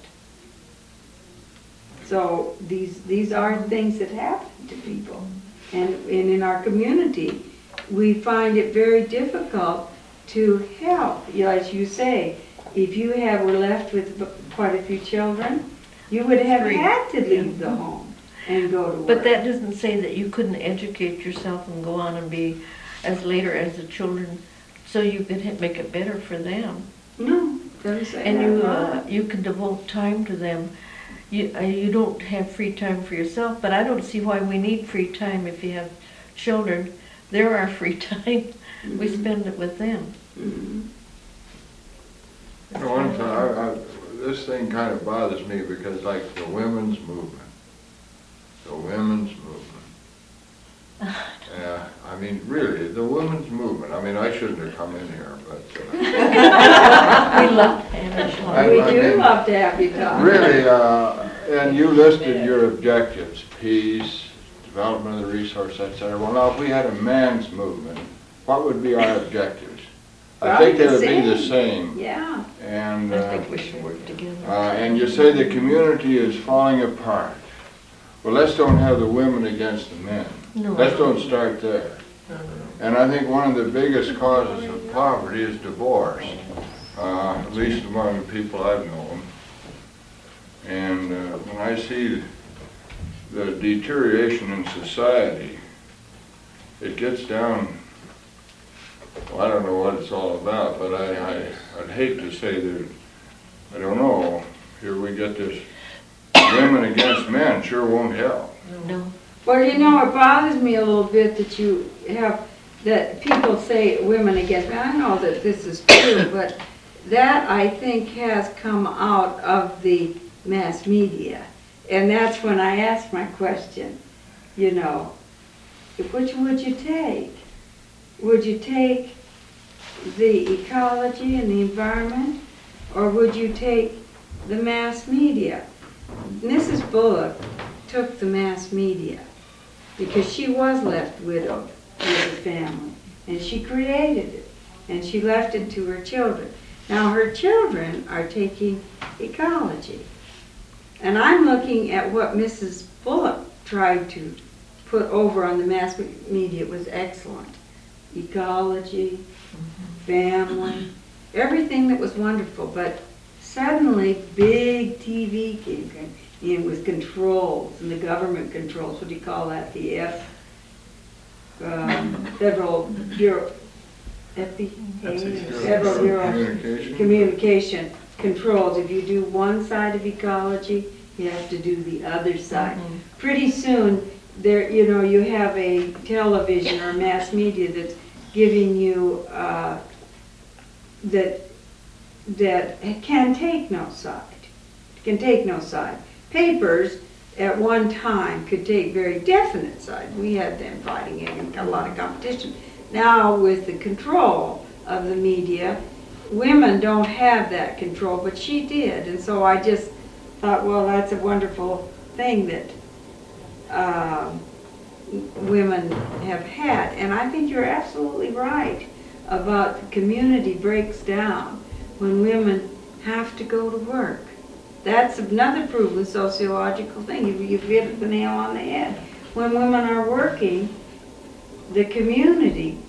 Speaker 1: So these, these are things that happen to people. And, and in our community, we find it very difficult to help. You know, as you say, if you have, were left with quite a few children, you would have
Speaker 3: Three.
Speaker 1: had to leave the home and go to work.
Speaker 3: But that doesn't say that you couldn't educate yourself and go on and be as later as the children, so you could ha- make it better for them.
Speaker 1: No, doesn't say
Speaker 3: And
Speaker 1: that
Speaker 3: you,
Speaker 1: at
Speaker 3: uh,
Speaker 1: all.
Speaker 3: you can devote time to them. You, uh, you don't have free time for yourself, but I don't see why we need free time if you have children. They're our free time. We
Speaker 1: Mhm.
Speaker 3: spend it with them.
Speaker 1: Mhm.
Speaker 7: You know, one thing, I, I, this thing kind of bothers me because like the women's movement, the women's movement. Yeah, I mean, really, the women's movement, I mean, I shouldn't have come in here, but. Uh,
Speaker 3: We love Hannah Shaw.
Speaker 7: I-
Speaker 1: We
Speaker 7: I
Speaker 1: do
Speaker 7: mean,
Speaker 1: love to have you talk.
Speaker 7: Really, uh, and you listed your objectives, peace, development of the resource, et cetera. Well, now, if we had a man's movement, what would be our objectives? I think they would be the same.
Speaker 1: Yeah.
Speaker 7: And,
Speaker 3: I
Speaker 7: uh,
Speaker 3: think we should work together.
Speaker 7: uh, and you say the community is falling apart. Well, let's don't have the women against the men.
Speaker 3: No.
Speaker 7: Let's don't start there. And I think one of the biggest causes of poverty is divorce, uh, at least among the people I've known. And uh, when I see the deterioration in society, it gets down, well, I don't know what it's all about, but I, I, I'd hate to say that, I don't know, here we get this women against men, sure won't help.
Speaker 3: No.
Speaker 1: Well, you know, it bothers me a little bit that you have that people say women against men. I know that this is true, but that I think has come out of the mass media. And that's when I asked my question, you know, which would you take? Would you take the ecology and the environment, or would you take the mass media? Missus Bullock took the mass media because she was left widowed with a family, and she created it, and she left it to her children. Now her children are taking ecology, and I'm looking at what Missus Bullock tried to put over on the mass media. It was excellent. Ecology, family, everything that was wonderful, but suddenly big T V came in with controls, and the government controls, what do you call that, the F, um, Federal Bureau, F B A, Federal Bureau
Speaker 7: Communication.
Speaker 1: Communication controls. If you do one side of ecology, you have to do the other side. Pretty soon, there, you know, you have a television or mass media that's giving you uh, that that can take no side. Can take no side. Papers at one time could take very definite side. We had them fighting in a lot of competition. Now with the control of the media, women don't have that control, but she did. And so I just thought, well, that's a wonderful thing that uh, women have had. And I think you're absolutely right about the community breaks down when women have to go to work. That's another proven sociological thing. You, you've hit the nail on the head. When women are working, the community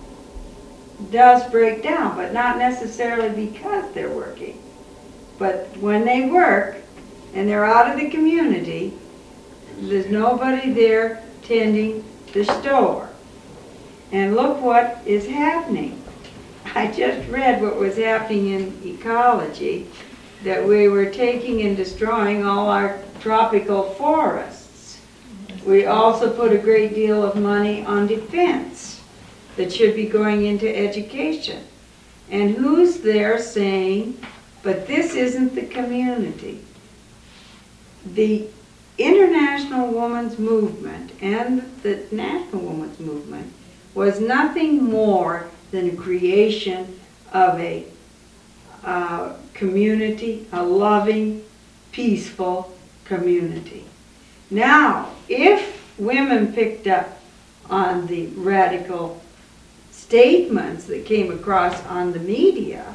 Speaker 1: does break down, but not necessarily because they're working. But when they work and they're out of the community, there's nobody there tending the store. And look what is happening. I just read what was happening in ecology, that we were taking and destroying all our tropical forests. We also put a great deal of money on defense that should be going into education. And who's there saying, but this isn't the community? The International Women's Movement and the National Women's Movement was nothing more than a creation of a uh, community, a loving, peaceful community. Now, if women picked up on the radical statements that came across on the media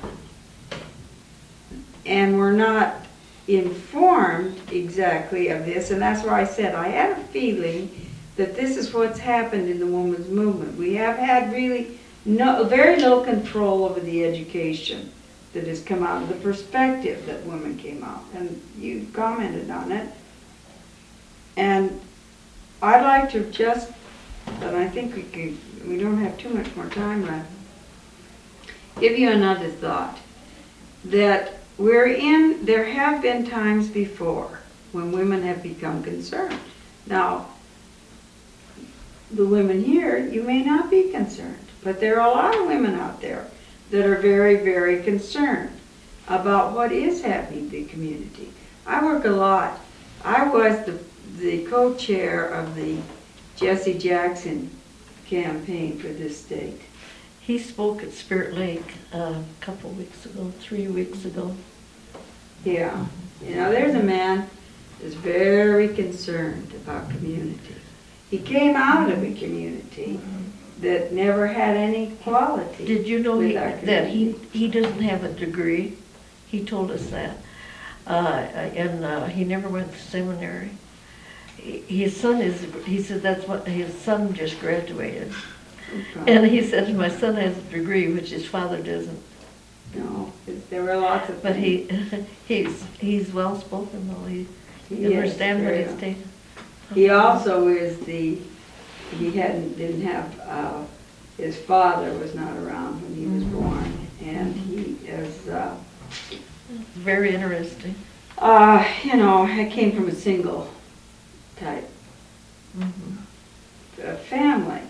Speaker 1: and were not informed exactly of this, and that's why I said I had a feeling that this is what's happened in the women's movement. We have had really no, very little control over the education that has come out of the perspective that women came out, and you commented on it. And I'd like to just, and I think we could, we don't have too much more time left, give you another thought. That we're in, there have been times before when women have become concerned. Now, the women here, you may not be concerned, but there are a lot of women out there that are very, very concerned about what is happening in the community. I work a lot. I was the, the co-chair of the Jesse Jackson campaign for this state.
Speaker 3: He spoke at Spirit Lake uh, a couple weeks ago, three weeks ago.
Speaker 1: Yeah. You know, there's a man that's very concerned about community. He came out of a community that never had any quality.
Speaker 3: Did you know
Speaker 1: with
Speaker 3: he,
Speaker 1: our
Speaker 3: that he,
Speaker 1: community.
Speaker 3: he doesn't have a degree? He told us that. Uh, and uh, he never went to seminary. He- His son is, he said that's what, his son just graduated.
Speaker 1: Okay.
Speaker 3: And he said, my son has a degree, which his father doesn't.
Speaker 1: No, there were lots of
Speaker 3: But
Speaker 1: things.
Speaker 3: he, he's, he's well-spoken though. He, he
Speaker 1: Yes,
Speaker 3: understands what
Speaker 1: very
Speaker 3: he's
Speaker 1: well.
Speaker 3: taking.
Speaker 1: He also is the, he hadn't, didn't have, uh, his father was not around when he was born, and he is, uh,
Speaker 3: Very interesting.
Speaker 1: uh, you know, I came from a single type
Speaker 3: Mhm.
Speaker 1: uh, family,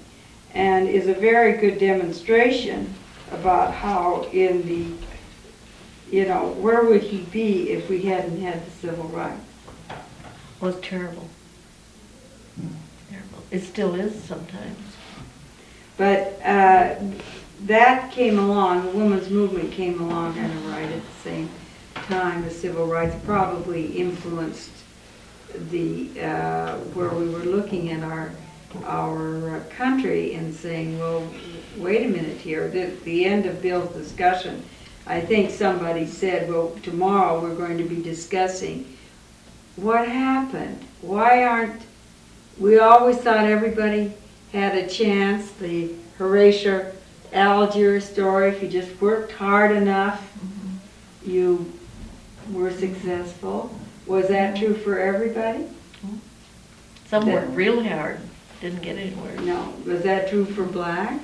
Speaker 1: and is a very good demonstration about how in the, you know, where would he be if we hadn't had the civil rights?
Speaker 3: Was terrible. Terrible. It still is sometimes.
Speaker 1: But uh, that came along, the women's movement came along kind of right at the same time. The civil rights probably influenced the, uh, where we were looking at our, our uh, country and saying, well, wait a minute here, the, the end of Bill's discussion, I think somebody said, well, tomorrow we're going to be discussing what happened. Why aren't, we always thought everybody had a chance, the Horatio Alger story, if you just worked hard enough, mm-hmm. you were successful. Was that true for everybody?
Speaker 3: Some
Speaker 1: That-
Speaker 3: worked real hard, didn't get anywhere.
Speaker 1: No. Was that true for blacks?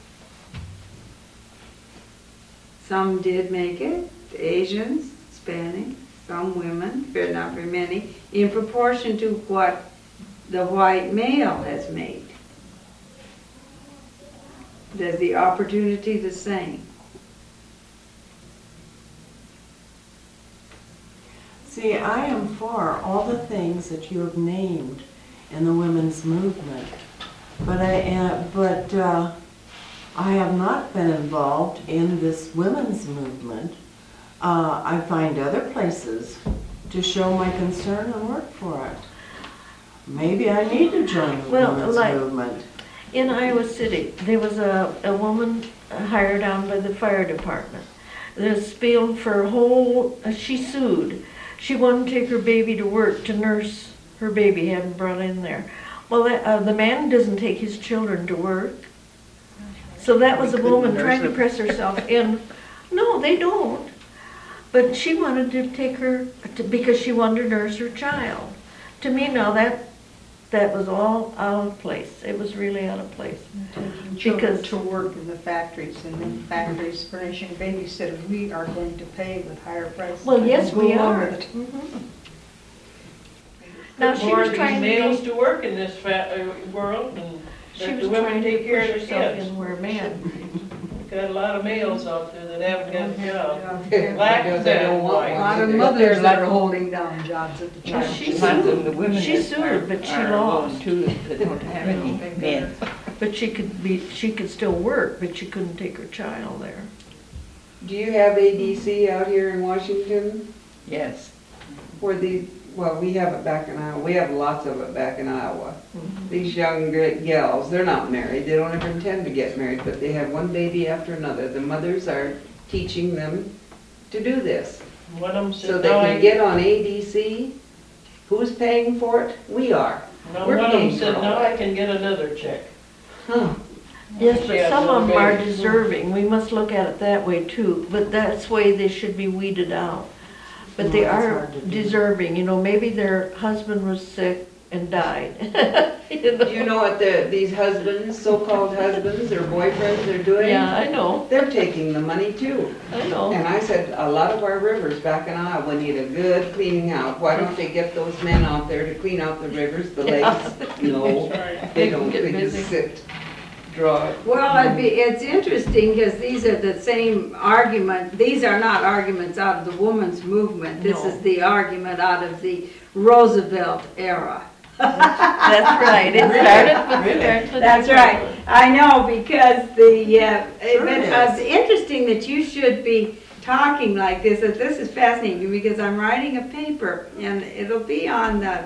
Speaker 1: Some did make it, Asians, Hispanics, some women, but not very many, in proportion to what the white male has made. Is the opportunity the same?
Speaker 2: See, I am for all the things that you have named in the women's movement, but I uh, but uh, I have not been involved in this women's movement. Uh, I find other places to show my concern and work for it. Maybe I need to join the
Speaker 3: Well,
Speaker 2: women's
Speaker 3: like-
Speaker 2: movement.
Speaker 3: In Iowa City, there was a, a woman hired on by the fire department. The spiel for a whole, uh, she sued. She wanted to take her baby to work to nurse her baby, hadn't brought in there. Well, that, uh, the man doesn't take his children to work. So that was a woman trying to press herself in. No, they don't. But she wanted to take her, to, because she wanted to nurse her child. To me now, that that was all out of place. It was really out of place.
Speaker 8: Children
Speaker 3: Because-
Speaker 8: to work in the factories, and then factories furnishing babysitters, we are going to pay with higher prices.
Speaker 3: Well, yes,
Speaker 8: Go
Speaker 3: we
Speaker 8: along
Speaker 3: are.
Speaker 8: with it.
Speaker 3: Mhm. Now,
Speaker 6: Put
Speaker 3: she
Speaker 6: more
Speaker 3: was
Speaker 6: of these
Speaker 3: trying to
Speaker 6: males
Speaker 3: be,
Speaker 6: to work in this fa- uh, world and
Speaker 3: she
Speaker 6: let
Speaker 3: was
Speaker 6: the women
Speaker 3: trying
Speaker 6: take
Speaker 3: to
Speaker 6: care
Speaker 3: push
Speaker 6: of the
Speaker 3: herself
Speaker 6: kids.
Speaker 3: in where men.
Speaker 6: Got a lot of males out there that haven't got a job.
Speaker 8: Yeah.
Speaker 6: Black
Speaker 5: Because they don't
Speaker 6: and
Speaker 5: want
Speaker 6: white.
Speaker 8: A lot of
Speaker 5: They're-
Speaker 8: mothers
Speaker 5: they're
Speaker 8: that are
Speaker 5: like-
Speaker 8: holding down jobs at the
Speaker 3: Well,
Speaker 8: child.
Speaker 3: she
Speaker 11: Lots of
Speaker 3: sued.
Speaker 11: the women
Speaker 3: She
Speaker 11: that
Speaker 3: sued,
Speaker 11: are-
Speaker 3: but she
Speaker 11: are alone
Speaker 3: lost.
Speaker 11: too, that don't have any men.
Speaker 3: But she could be, she could still work, but she couldn't take her child there.
Speaker 5: Do you have A D C out here in Washington?
Speaker 11: Yes.
Speaker 5: Where the, well, we have it back in Iowa, we have lots of it back in Iowa. These young great gals, they're not married, they don't ever intend to get married, but they have one baby after another. The mothers are teaching them to do this.
Speaker 6: One of them
Speaker 5: So
Speaker 6: said,
Speaker 5: they
Speaker 6: no,
Speaker 5: can
Speaker 6: I,
Speaker 5: get on A D C. Who's paying for it? We are.
Speaker 6: no,
Speaker 5: we're
Speaker 6: one of
Speaker 5: paying
Speaker 6: them
Speaker 5: for
Speaker 6: said,
Speaker 5: all
Speaker 6: no,
Speaker 5: that.
Speaker 6: I can get another check.
Speaker 5: Huh.
Speaker 3: Yes,
Speaker 6: She
Speaker 3: but
Speaker 6: has
Speaker 3: some of
Speaker 6: little
Speaker 3: them are
Speaker 6: babies.
Speaker 3: deserving. We must look at it that way too. But that's the way they should be weeded out. But they
Speaker 2: No, that's
Speaker 3: are
Speaker 2: hard to do.
Speaker 3: deserving, you know, maybe their husband was sick and died. You
Speaker 5: Do you know what the, these husbands, so-called husbands or boyfriends are doing?
Speaker 3: Yeah, I know,
Speaker 5: They're taking the money too.
Speaker 3: I know.
Speaker 5: And I said, a lot of our rivers back in Iowa need a good cleaning out. Why don't they get those men out there to clean out the rivers, the lakes? No, they don't,
Speaker 3: Get
Speaker 5: they just
Speaker 3: busy.
Speaker 5: sit, draw it.
Speaker 1: Well, it'd be, it's interesting because these are the same argument, these are not arguments out of the women's movement. This
Speaker 3: No.
Speaker 1: is the argument out of the Roosevelt era.
Speaker 3: That's right, it started with Franklin.
Speaker 1: That's right. I know, because the, uh,
Speaker 2: Sure
Speaker 1: but
Speaker 2: it
Speaker 1: it's
Speaker 2: is.
Speaker 1: interesting that you should be talking like this, that this is fascinating because I'm writing a paper and it'll be on the,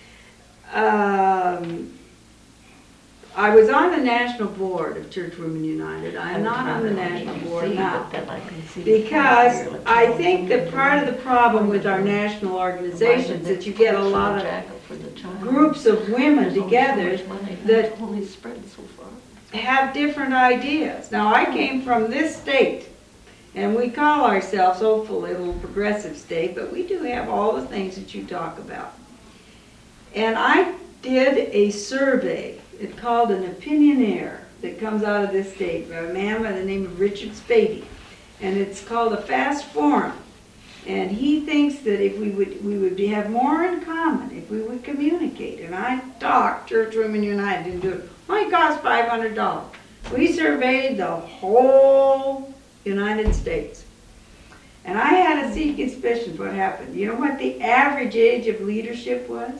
Speaker 1: um, I was on the national board of Church Women United. I am not on the national board now. Because I think that part of the problem with our national organizations is that you get a lot of groups of women together that
Speaker 3: only spread so far.
Speaker 1: have different ideas. Now, I came from this state, and we call ourselves hopefully a little progressive state, but we do have all the things that you talk about. And I did a survey, it's called an opinionaire, that comes out of this state by a man by the name of Richard Spady. And it's called a fast forum. And he thinks that if we would, we would be- have more in common, if we would communicate. And I talked, Church Women United didn't do it. Only cost five hundred dollars. We surveyed the whole United States. And I had a sneaking suspicion what happened. You know what the average age of leadership was?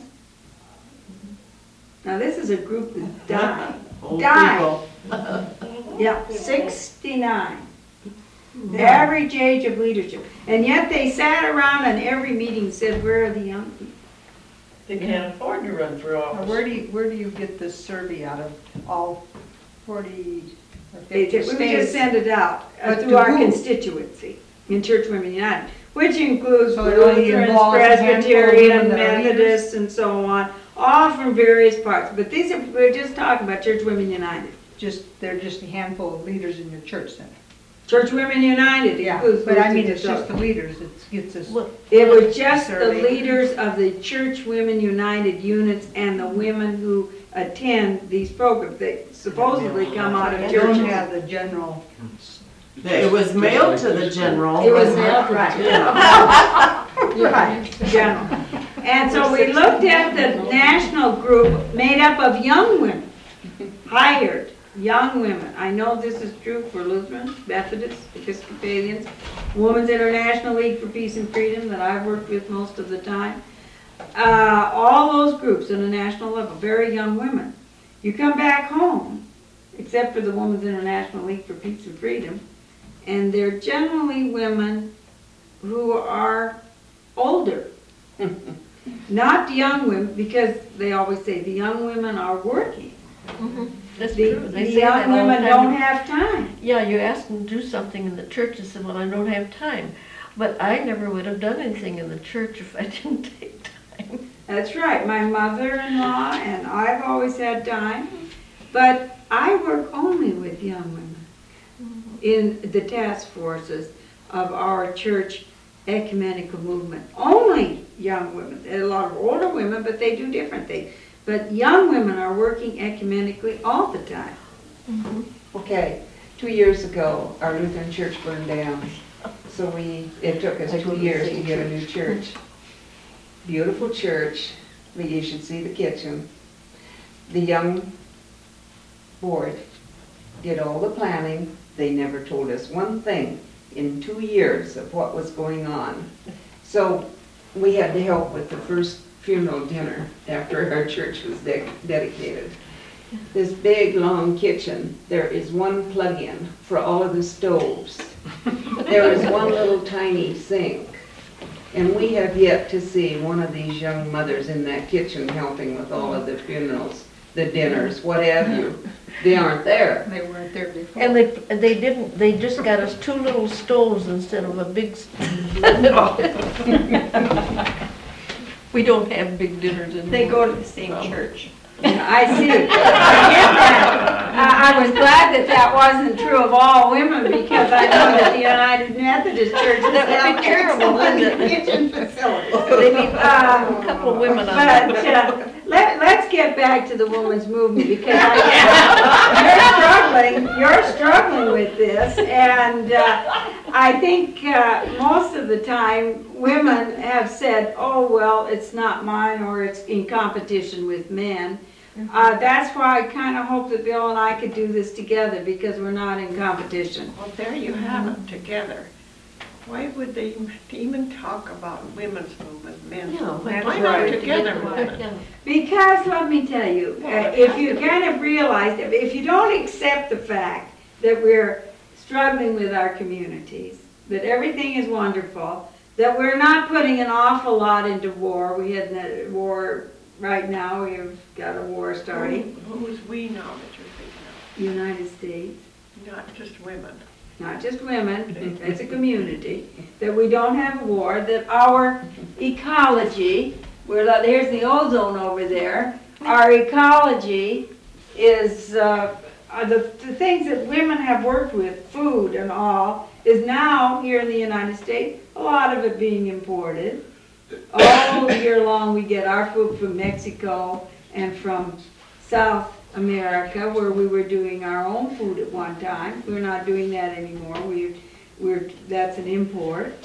Speaker 1: Now, this is a group that died.
Speaker 2: Old
Speaker 1: Died.
Speaker 2: people.
Speaker 1: Yeah, sixty-nine. The average age of leadership. And yet they sat around and every meeting said, where are the young people?
Speaker 6: They can't afford to run for
Speaker 8: Now,
Speaker 6: office.
Speaker 8: where do you, where do you get this survey out of all forty or
Speaker 1: They
Speaker 8: fifty
Speaker 1: just, we
Speaker 8: states?
Speaker 1: just send it out uh,
Speaker 8: But
Speaker 1: through
Speaker 8: to
Speaker 1: our
Speaker 8: who?
Speaker 1: constituency in Church Women United, which includes
Speaker 8: So it only
Speaker 1: Lutherans,
Speaker 8: involves a handful of
Speaker 1: Presbyterian,
Speaker 8: women that are leaders?
Speaker 1: Methodists, and so on, all from various parts. But these are, we're just talking about Church Women United.
Speaker 8: Just, they're just a handful of leaders in your church then?
Speaker 1: Church Women United
Speaker 8: Yeah,
Speaker 1: includes.
Speaker 8: but I mean,
Speaker 1: Lutherans
Speaker 8: it's
Speaker 1: and
Speaker 8: just the leaders that gets us.
Speaker 3: Look,
Speaker 1: It was just the
Speaker 8: Survey.
Speaker 1: leaders of the Church Women United units and the women who attend these programs. They supposedly come out of
Speaker 8: They don't
Speaker 1: churches.
Speaker 8: have the general.
Speaker 2: It was mailed to the general.
Speaker 1: It was
Speaker 2: wasn't
Speaker 1: mailed, right.
Speaker 2: Yeah.
Speaker 1: Right, general. And so we looked at the national group made up of young women, hired young women. I know this is true for Lutherans, Methodists, Episcopalians, Women's International League for Peace and Freedom that I've worked with most of the time. Uh, all those groups on a national level, very young women. You come back home, except for the Women's International League for Peace and Freedom, and they're generally women who are older. Not young women, because they always say the young women are working.
Speaker 3: that's
Speaker 1: The,
Speaker 3: true. They
Speaker 1: the
Speaker 3: say that
Speaker 1: young
Speaker 3: all the
Speaker 1: women
Speaker 3: time.
Speaker 1: don't have time.
Speaker 3: Yeah, you ask them to do something in the church and say, well, I don't have time. But I never would have done anything in the church if I didn't take time.
Speaker 1: That's right, my mother-in-law and I've always had time, but I work only with young women in the task forces of our church ecumenical movement. Only young women. There are a lot of older women, but they do different things. But young women are working ecumenically all the time.
Speaker 5: Okay, two years ago, our Lutheran church burned down. So we, it took us two years to get a new church. Beautiful church, but you should see the kitchen. The young board did all the planning. They never told us one thing in two years of what was going on. So we had to help with the first funeral dinner after our church was de- dedicated. This big, long kitchen, there is one plug-in for all of the stoves. There is one little tiny sink. And we have yet to see one of these young mothers in that kitchen helping with all of the funerals, the dinners, what have you. They aren't there.
Speaker 8: They weren't there before.
Speaker 3: And they, they didn't, they just got us two little stoves instead of a big. s- We don't have big dinners anymore.
Speaker 10: They go to the same church.
Speaker 1: I see. I get that. I, I was glad that that wasn't true of all women because I know that the United Methodist Church is
Speaker 3: That would be terrible, wouldn't it?
Speaker 1: kitchen facility.
Speaker 3: They need
Speaker 1: Um,
Speaker 3: a couple of women on
Speaker 1: But
Speaker 3: it.
Speaker 1: uh, let, let's get back to the women's movement because I, you're struggling, you're struggling with this, and uh, I think uh, most of the time women have said, "Oh well, it's not mine," or "It's in competition with men." Uh, that's why I kind of hope that Bill and I could do this together because we're not in competition.
Speaker 12: Well, there you have it together. Why would they even talk about women's movement, men's
Speaker 3: Yeah,
Speaker 12: movement?
Speaker 3: that's
Speaker 12: Why not
Speaker 3: right.
Speaker 12: together with it?
Speaker 3: Yeah.
Speaker 1: Because let me tell you, uh, if you kind of realize, if- if you don't accept the fact that we're struggling with our communities, that everything is wonderful, that we're not putting an awful lot into war. We had a war right now. We've got a war starting.
Speaker 12: Who- Who's we now that you're thinking
Speaker 1: United States,
Speaker 12: of? Not just women.
Speaker 1: not just women, it's a community, that we don't have a war, that our ecology, we're, like- here's the ozone over there, our ecology is, uh, are the, the things that women have worked with, food and all, is now here in the United States, a lot of it being imported. All year long we get our food from Mexico and from South America, where we were doing our own food at one time. We're not doing that anymore. We, we're, that's an import.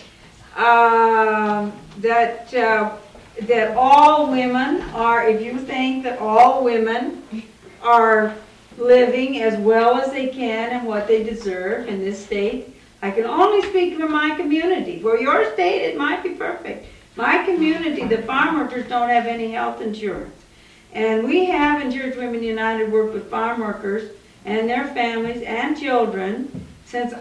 Speaker 1: um, that, uh, that all women are, if you think that all women are living as well as they can and what they deserve in this state, I can only speak for my community. For your state, it might be perfect. My community, the farm workers don't have any health insurance. And we have in Church Women United worked with farm workers and their families and children since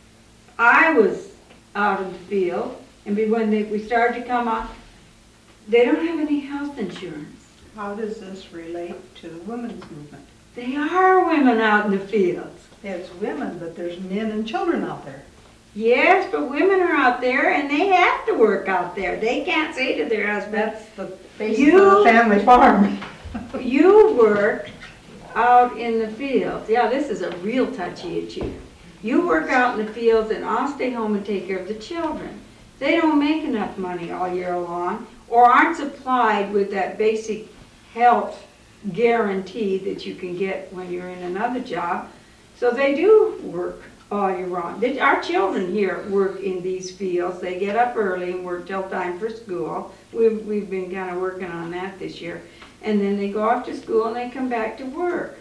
Speaker 1: I was out in the field. And be- when they, we started to come up, they don't have any health insurance.
Speaker 8: How does this relate to the women's movement?
Speaker 1: They are women out in the fields.
Speaker 8: It's women, but there's men and children out there.
Speaker 1: Yes, but women are out there and they have to work out there. They can't say to their husband,
Speaker 8: That's the basis
Speaker 1: You-
Speaker 8: of the family farm.
Speaker 1: you work out in the fields. Yeah, this is a real touchy issue. You work out in the fields and I'll stay home and take care of the children. They don't make enough money all year long or aren't supplied with that basic health guarantee that you can get when you're in another job. So they do work all year round. They- Our children here work in these fields. They get up early and work till time for school. We've, we've been kind of working on that this year. And then they go off to school and they come back to work.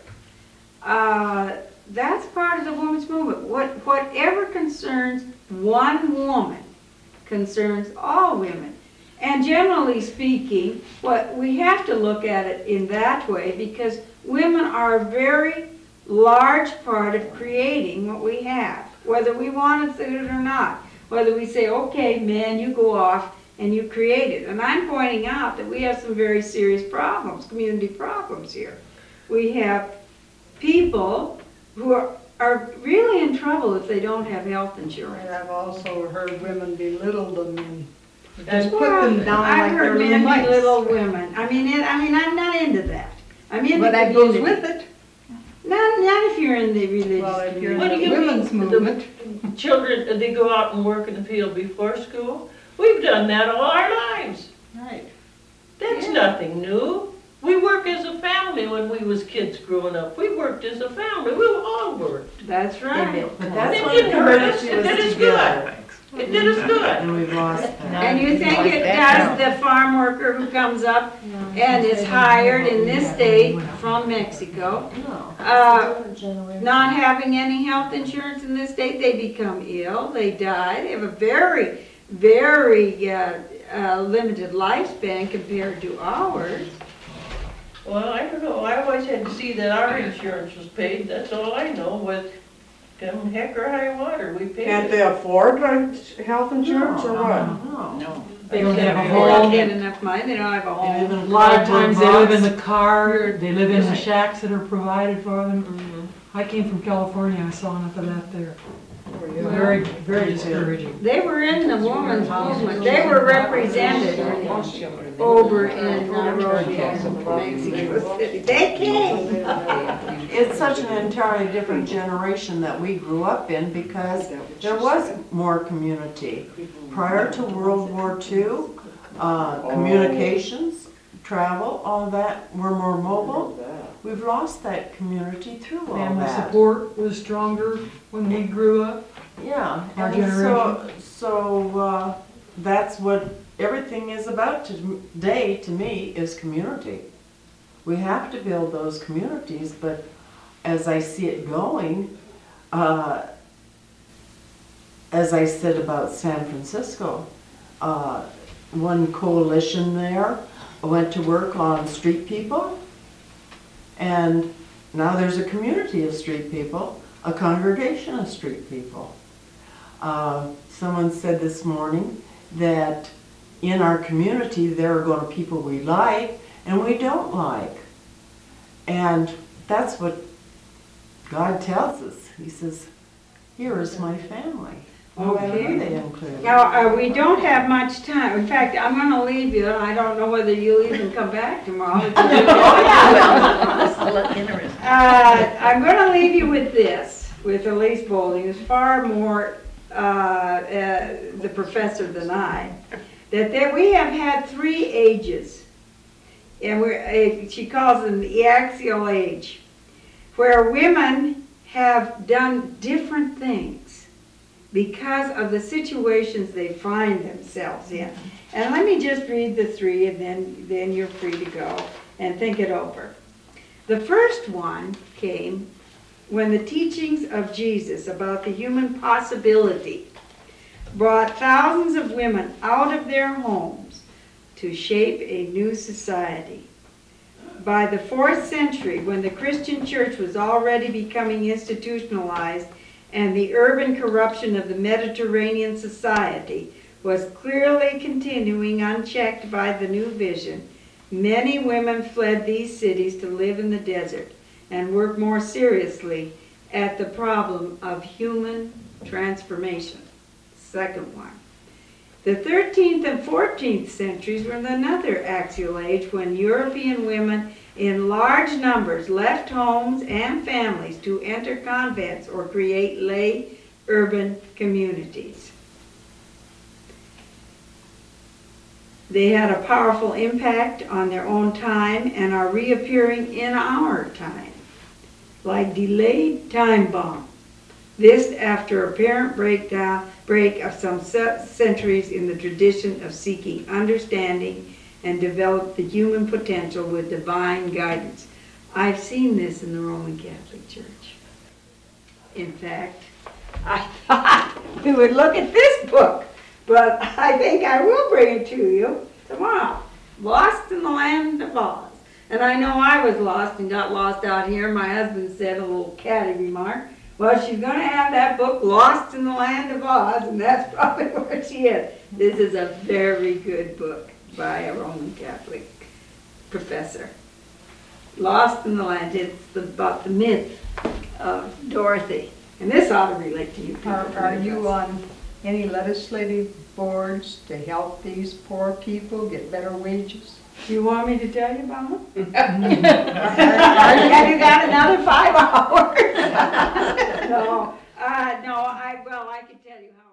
Speaker 1: Uh, that's part of the women's movement. What, whatever concerns one woman concerns all women. And generally speaking, what we have to look at it in that way because women are a very large part of creating what we have, whether we want to do it or not. Whether we say, okay, man, you go off and you create it. And I'm pointing out that we have some very serious problems, community problems here. We have people who are, are really in trouble if they don't have health insurance.
Speaker 8: And I've also heard women belittle them and
Speaker 1: And
Speaker 8: just put them down
Speaker 1: I've
Speaker 8: like they're
Speaker 1: heard
Speaker 8: little
Speaker 1: men
Speaker 8: mice.
Speaker 1: belittle women. I mean, it, I mean, I'm not into that. I'm into
Speaker 8: But that goes
Speaker 1: community.
Speaker 8: with it.
Speaker 1: Not, not if you're in the religious
Speaker 8: Well, if you're in
Speaker 6: What do
Speaker 1: community.
Speaker 6: you
Speaker 8: the women's
Speaker 6: mean,
Speaker 8: movement.
Speaker 6: the children, they go out and work in the field before school? We've done that all our lives.
Speaker 8: Right.
Speaker 6: That's
Speaker 1: Yeah.
Speaker 6: nothing new. We work as a family when we was kids growing up. We worked as a family. We all worked.
Speaker 1: That's right.
Speaker 2: But that's
Speaker 6: It
Speaker 2: when the
Speaker 6: didn't hurt us.
Speaker 2: community
Speaker 6: It did
Speaker 2: was
Speaker 6: us
Speaker 2: together.
Speaker 6: good. It did us good.
Speaker 2: And we've lost that.
Speaker 1: And you think it does the farm worker who comes up and is hired in this state from Mexico, uh, not having any health insurance in this state, they become ill, they die, they have a very, very uh, uh, limited lifespan compared to ours.
Speaker 6: Well, I don't know. I always had to see that our insurance was paid. That's all I know. With come heck or high water, we paid
Speaker 5: Can't
Speaker 6: it.
Speaker 5: they afford health insurance or what?
Speaker 2: No.
Speaker 11: No.
Speaker 1: They
Speaker 3: don't
Speaker 1: can't
Speaker 3: have a
Speaker 1: afford to
Speaker 3: home.
Speaker 1: get enough money, they don't have a
Speaker 2: They live
Speaker 1: home.
Speaker 2: in
Speaker 9: A lot of
Speaker 2: cardboard
Speaker 9: times they live in
Speaker 2: box.
Speaker 9: the car, they live in the
Speaker 1: Right.
Speaker 9: shacks that are provided for them. I came from California, I saw enough of that there. Very, very discouraging.
Speaker 1: They were in the women's movement, they were represented over in Nairobi, Mexico City. They came.
Speaker 2: It's such an entirely different generation that we grew up in because there was more community. Prior to World War Two, uh, communications, travel, all that were more mobile. We've lost that community through all
Speaker 9: Family
Speaker 2: that.
Speaker 9: support was stronger when we grew up.
Speaker 2: Yeah,
Speaker 9: Our
Speaker 2: and so, so, uh, that's what everything is about today, to me, is community. We have to build those communities, but as I see it going, uh, as I said about San Francisco, uh, one coalition there went to work on street people, and now there's a community of street people, a congregation of street people. Uh, someone said this morning that in our community there are going to be people we like and we don't like. And that's what God tells us. He says, here is my family. Whoever
Speaker 1: Okay.
Speaker 2: they include.
Speaker 1: Now, uh, we don't have much time. In fact, I'm gonna leave you, and I don't know whether you'll even come back tomorrow. Uh, I'm gonna leave you with this, with Elise Boulding, who's far more, uh, uh, the professor than I, that there, we have had three ages. And we're, uh, she calls them the axial age, where women have done different things because of the situations they find themselves in. And let me just read the three, and then, then you're free to go and think it over. The first one came when the teachings of Jesus about the human possibility brought thousands of women out of their homes to shape a new society. By the fourth century, when the Christian church was already becoming institutionalized and the urban corruption of the Mediterranean society was clearly continuing unchecked by the new vision, many women fled these cities to live in the desert and work more seriously at the problem of human transformation. Second one. The thirteenth and fourteenth centuries were another axial age when European women in large numbers left homes and families to enter convents or create lay urban communities. They had a powerful impact on their own time and are reappearing in our time, like delayed time bomb. This after apparent breakdown, break of some centuries in the tradition of seeking understanding and develop the human potential with divine guidance. I've seen this in the Roman Catholic Church. In fact, I thought we would look at this book, but I think I will bring it to you tomorrow. Lost in the Land of Oz. And I know I was lost and got lost out here. My husband said a little catty remark. Well, she's going to have that book, Lost in the Land of Oz, and that's probably where she is. This is a very good book by a Roman Catholic professor. Lost in the Land, it's about the myth of Dorothy. And this ought to relate to you people.
Speaker 8: Are, are you on any legislative boards to help these poor people get better wages?
Speaker 1: Do you want me to tell you about them? Have you got another five hours? No, uh, no, I, well, I can tell you how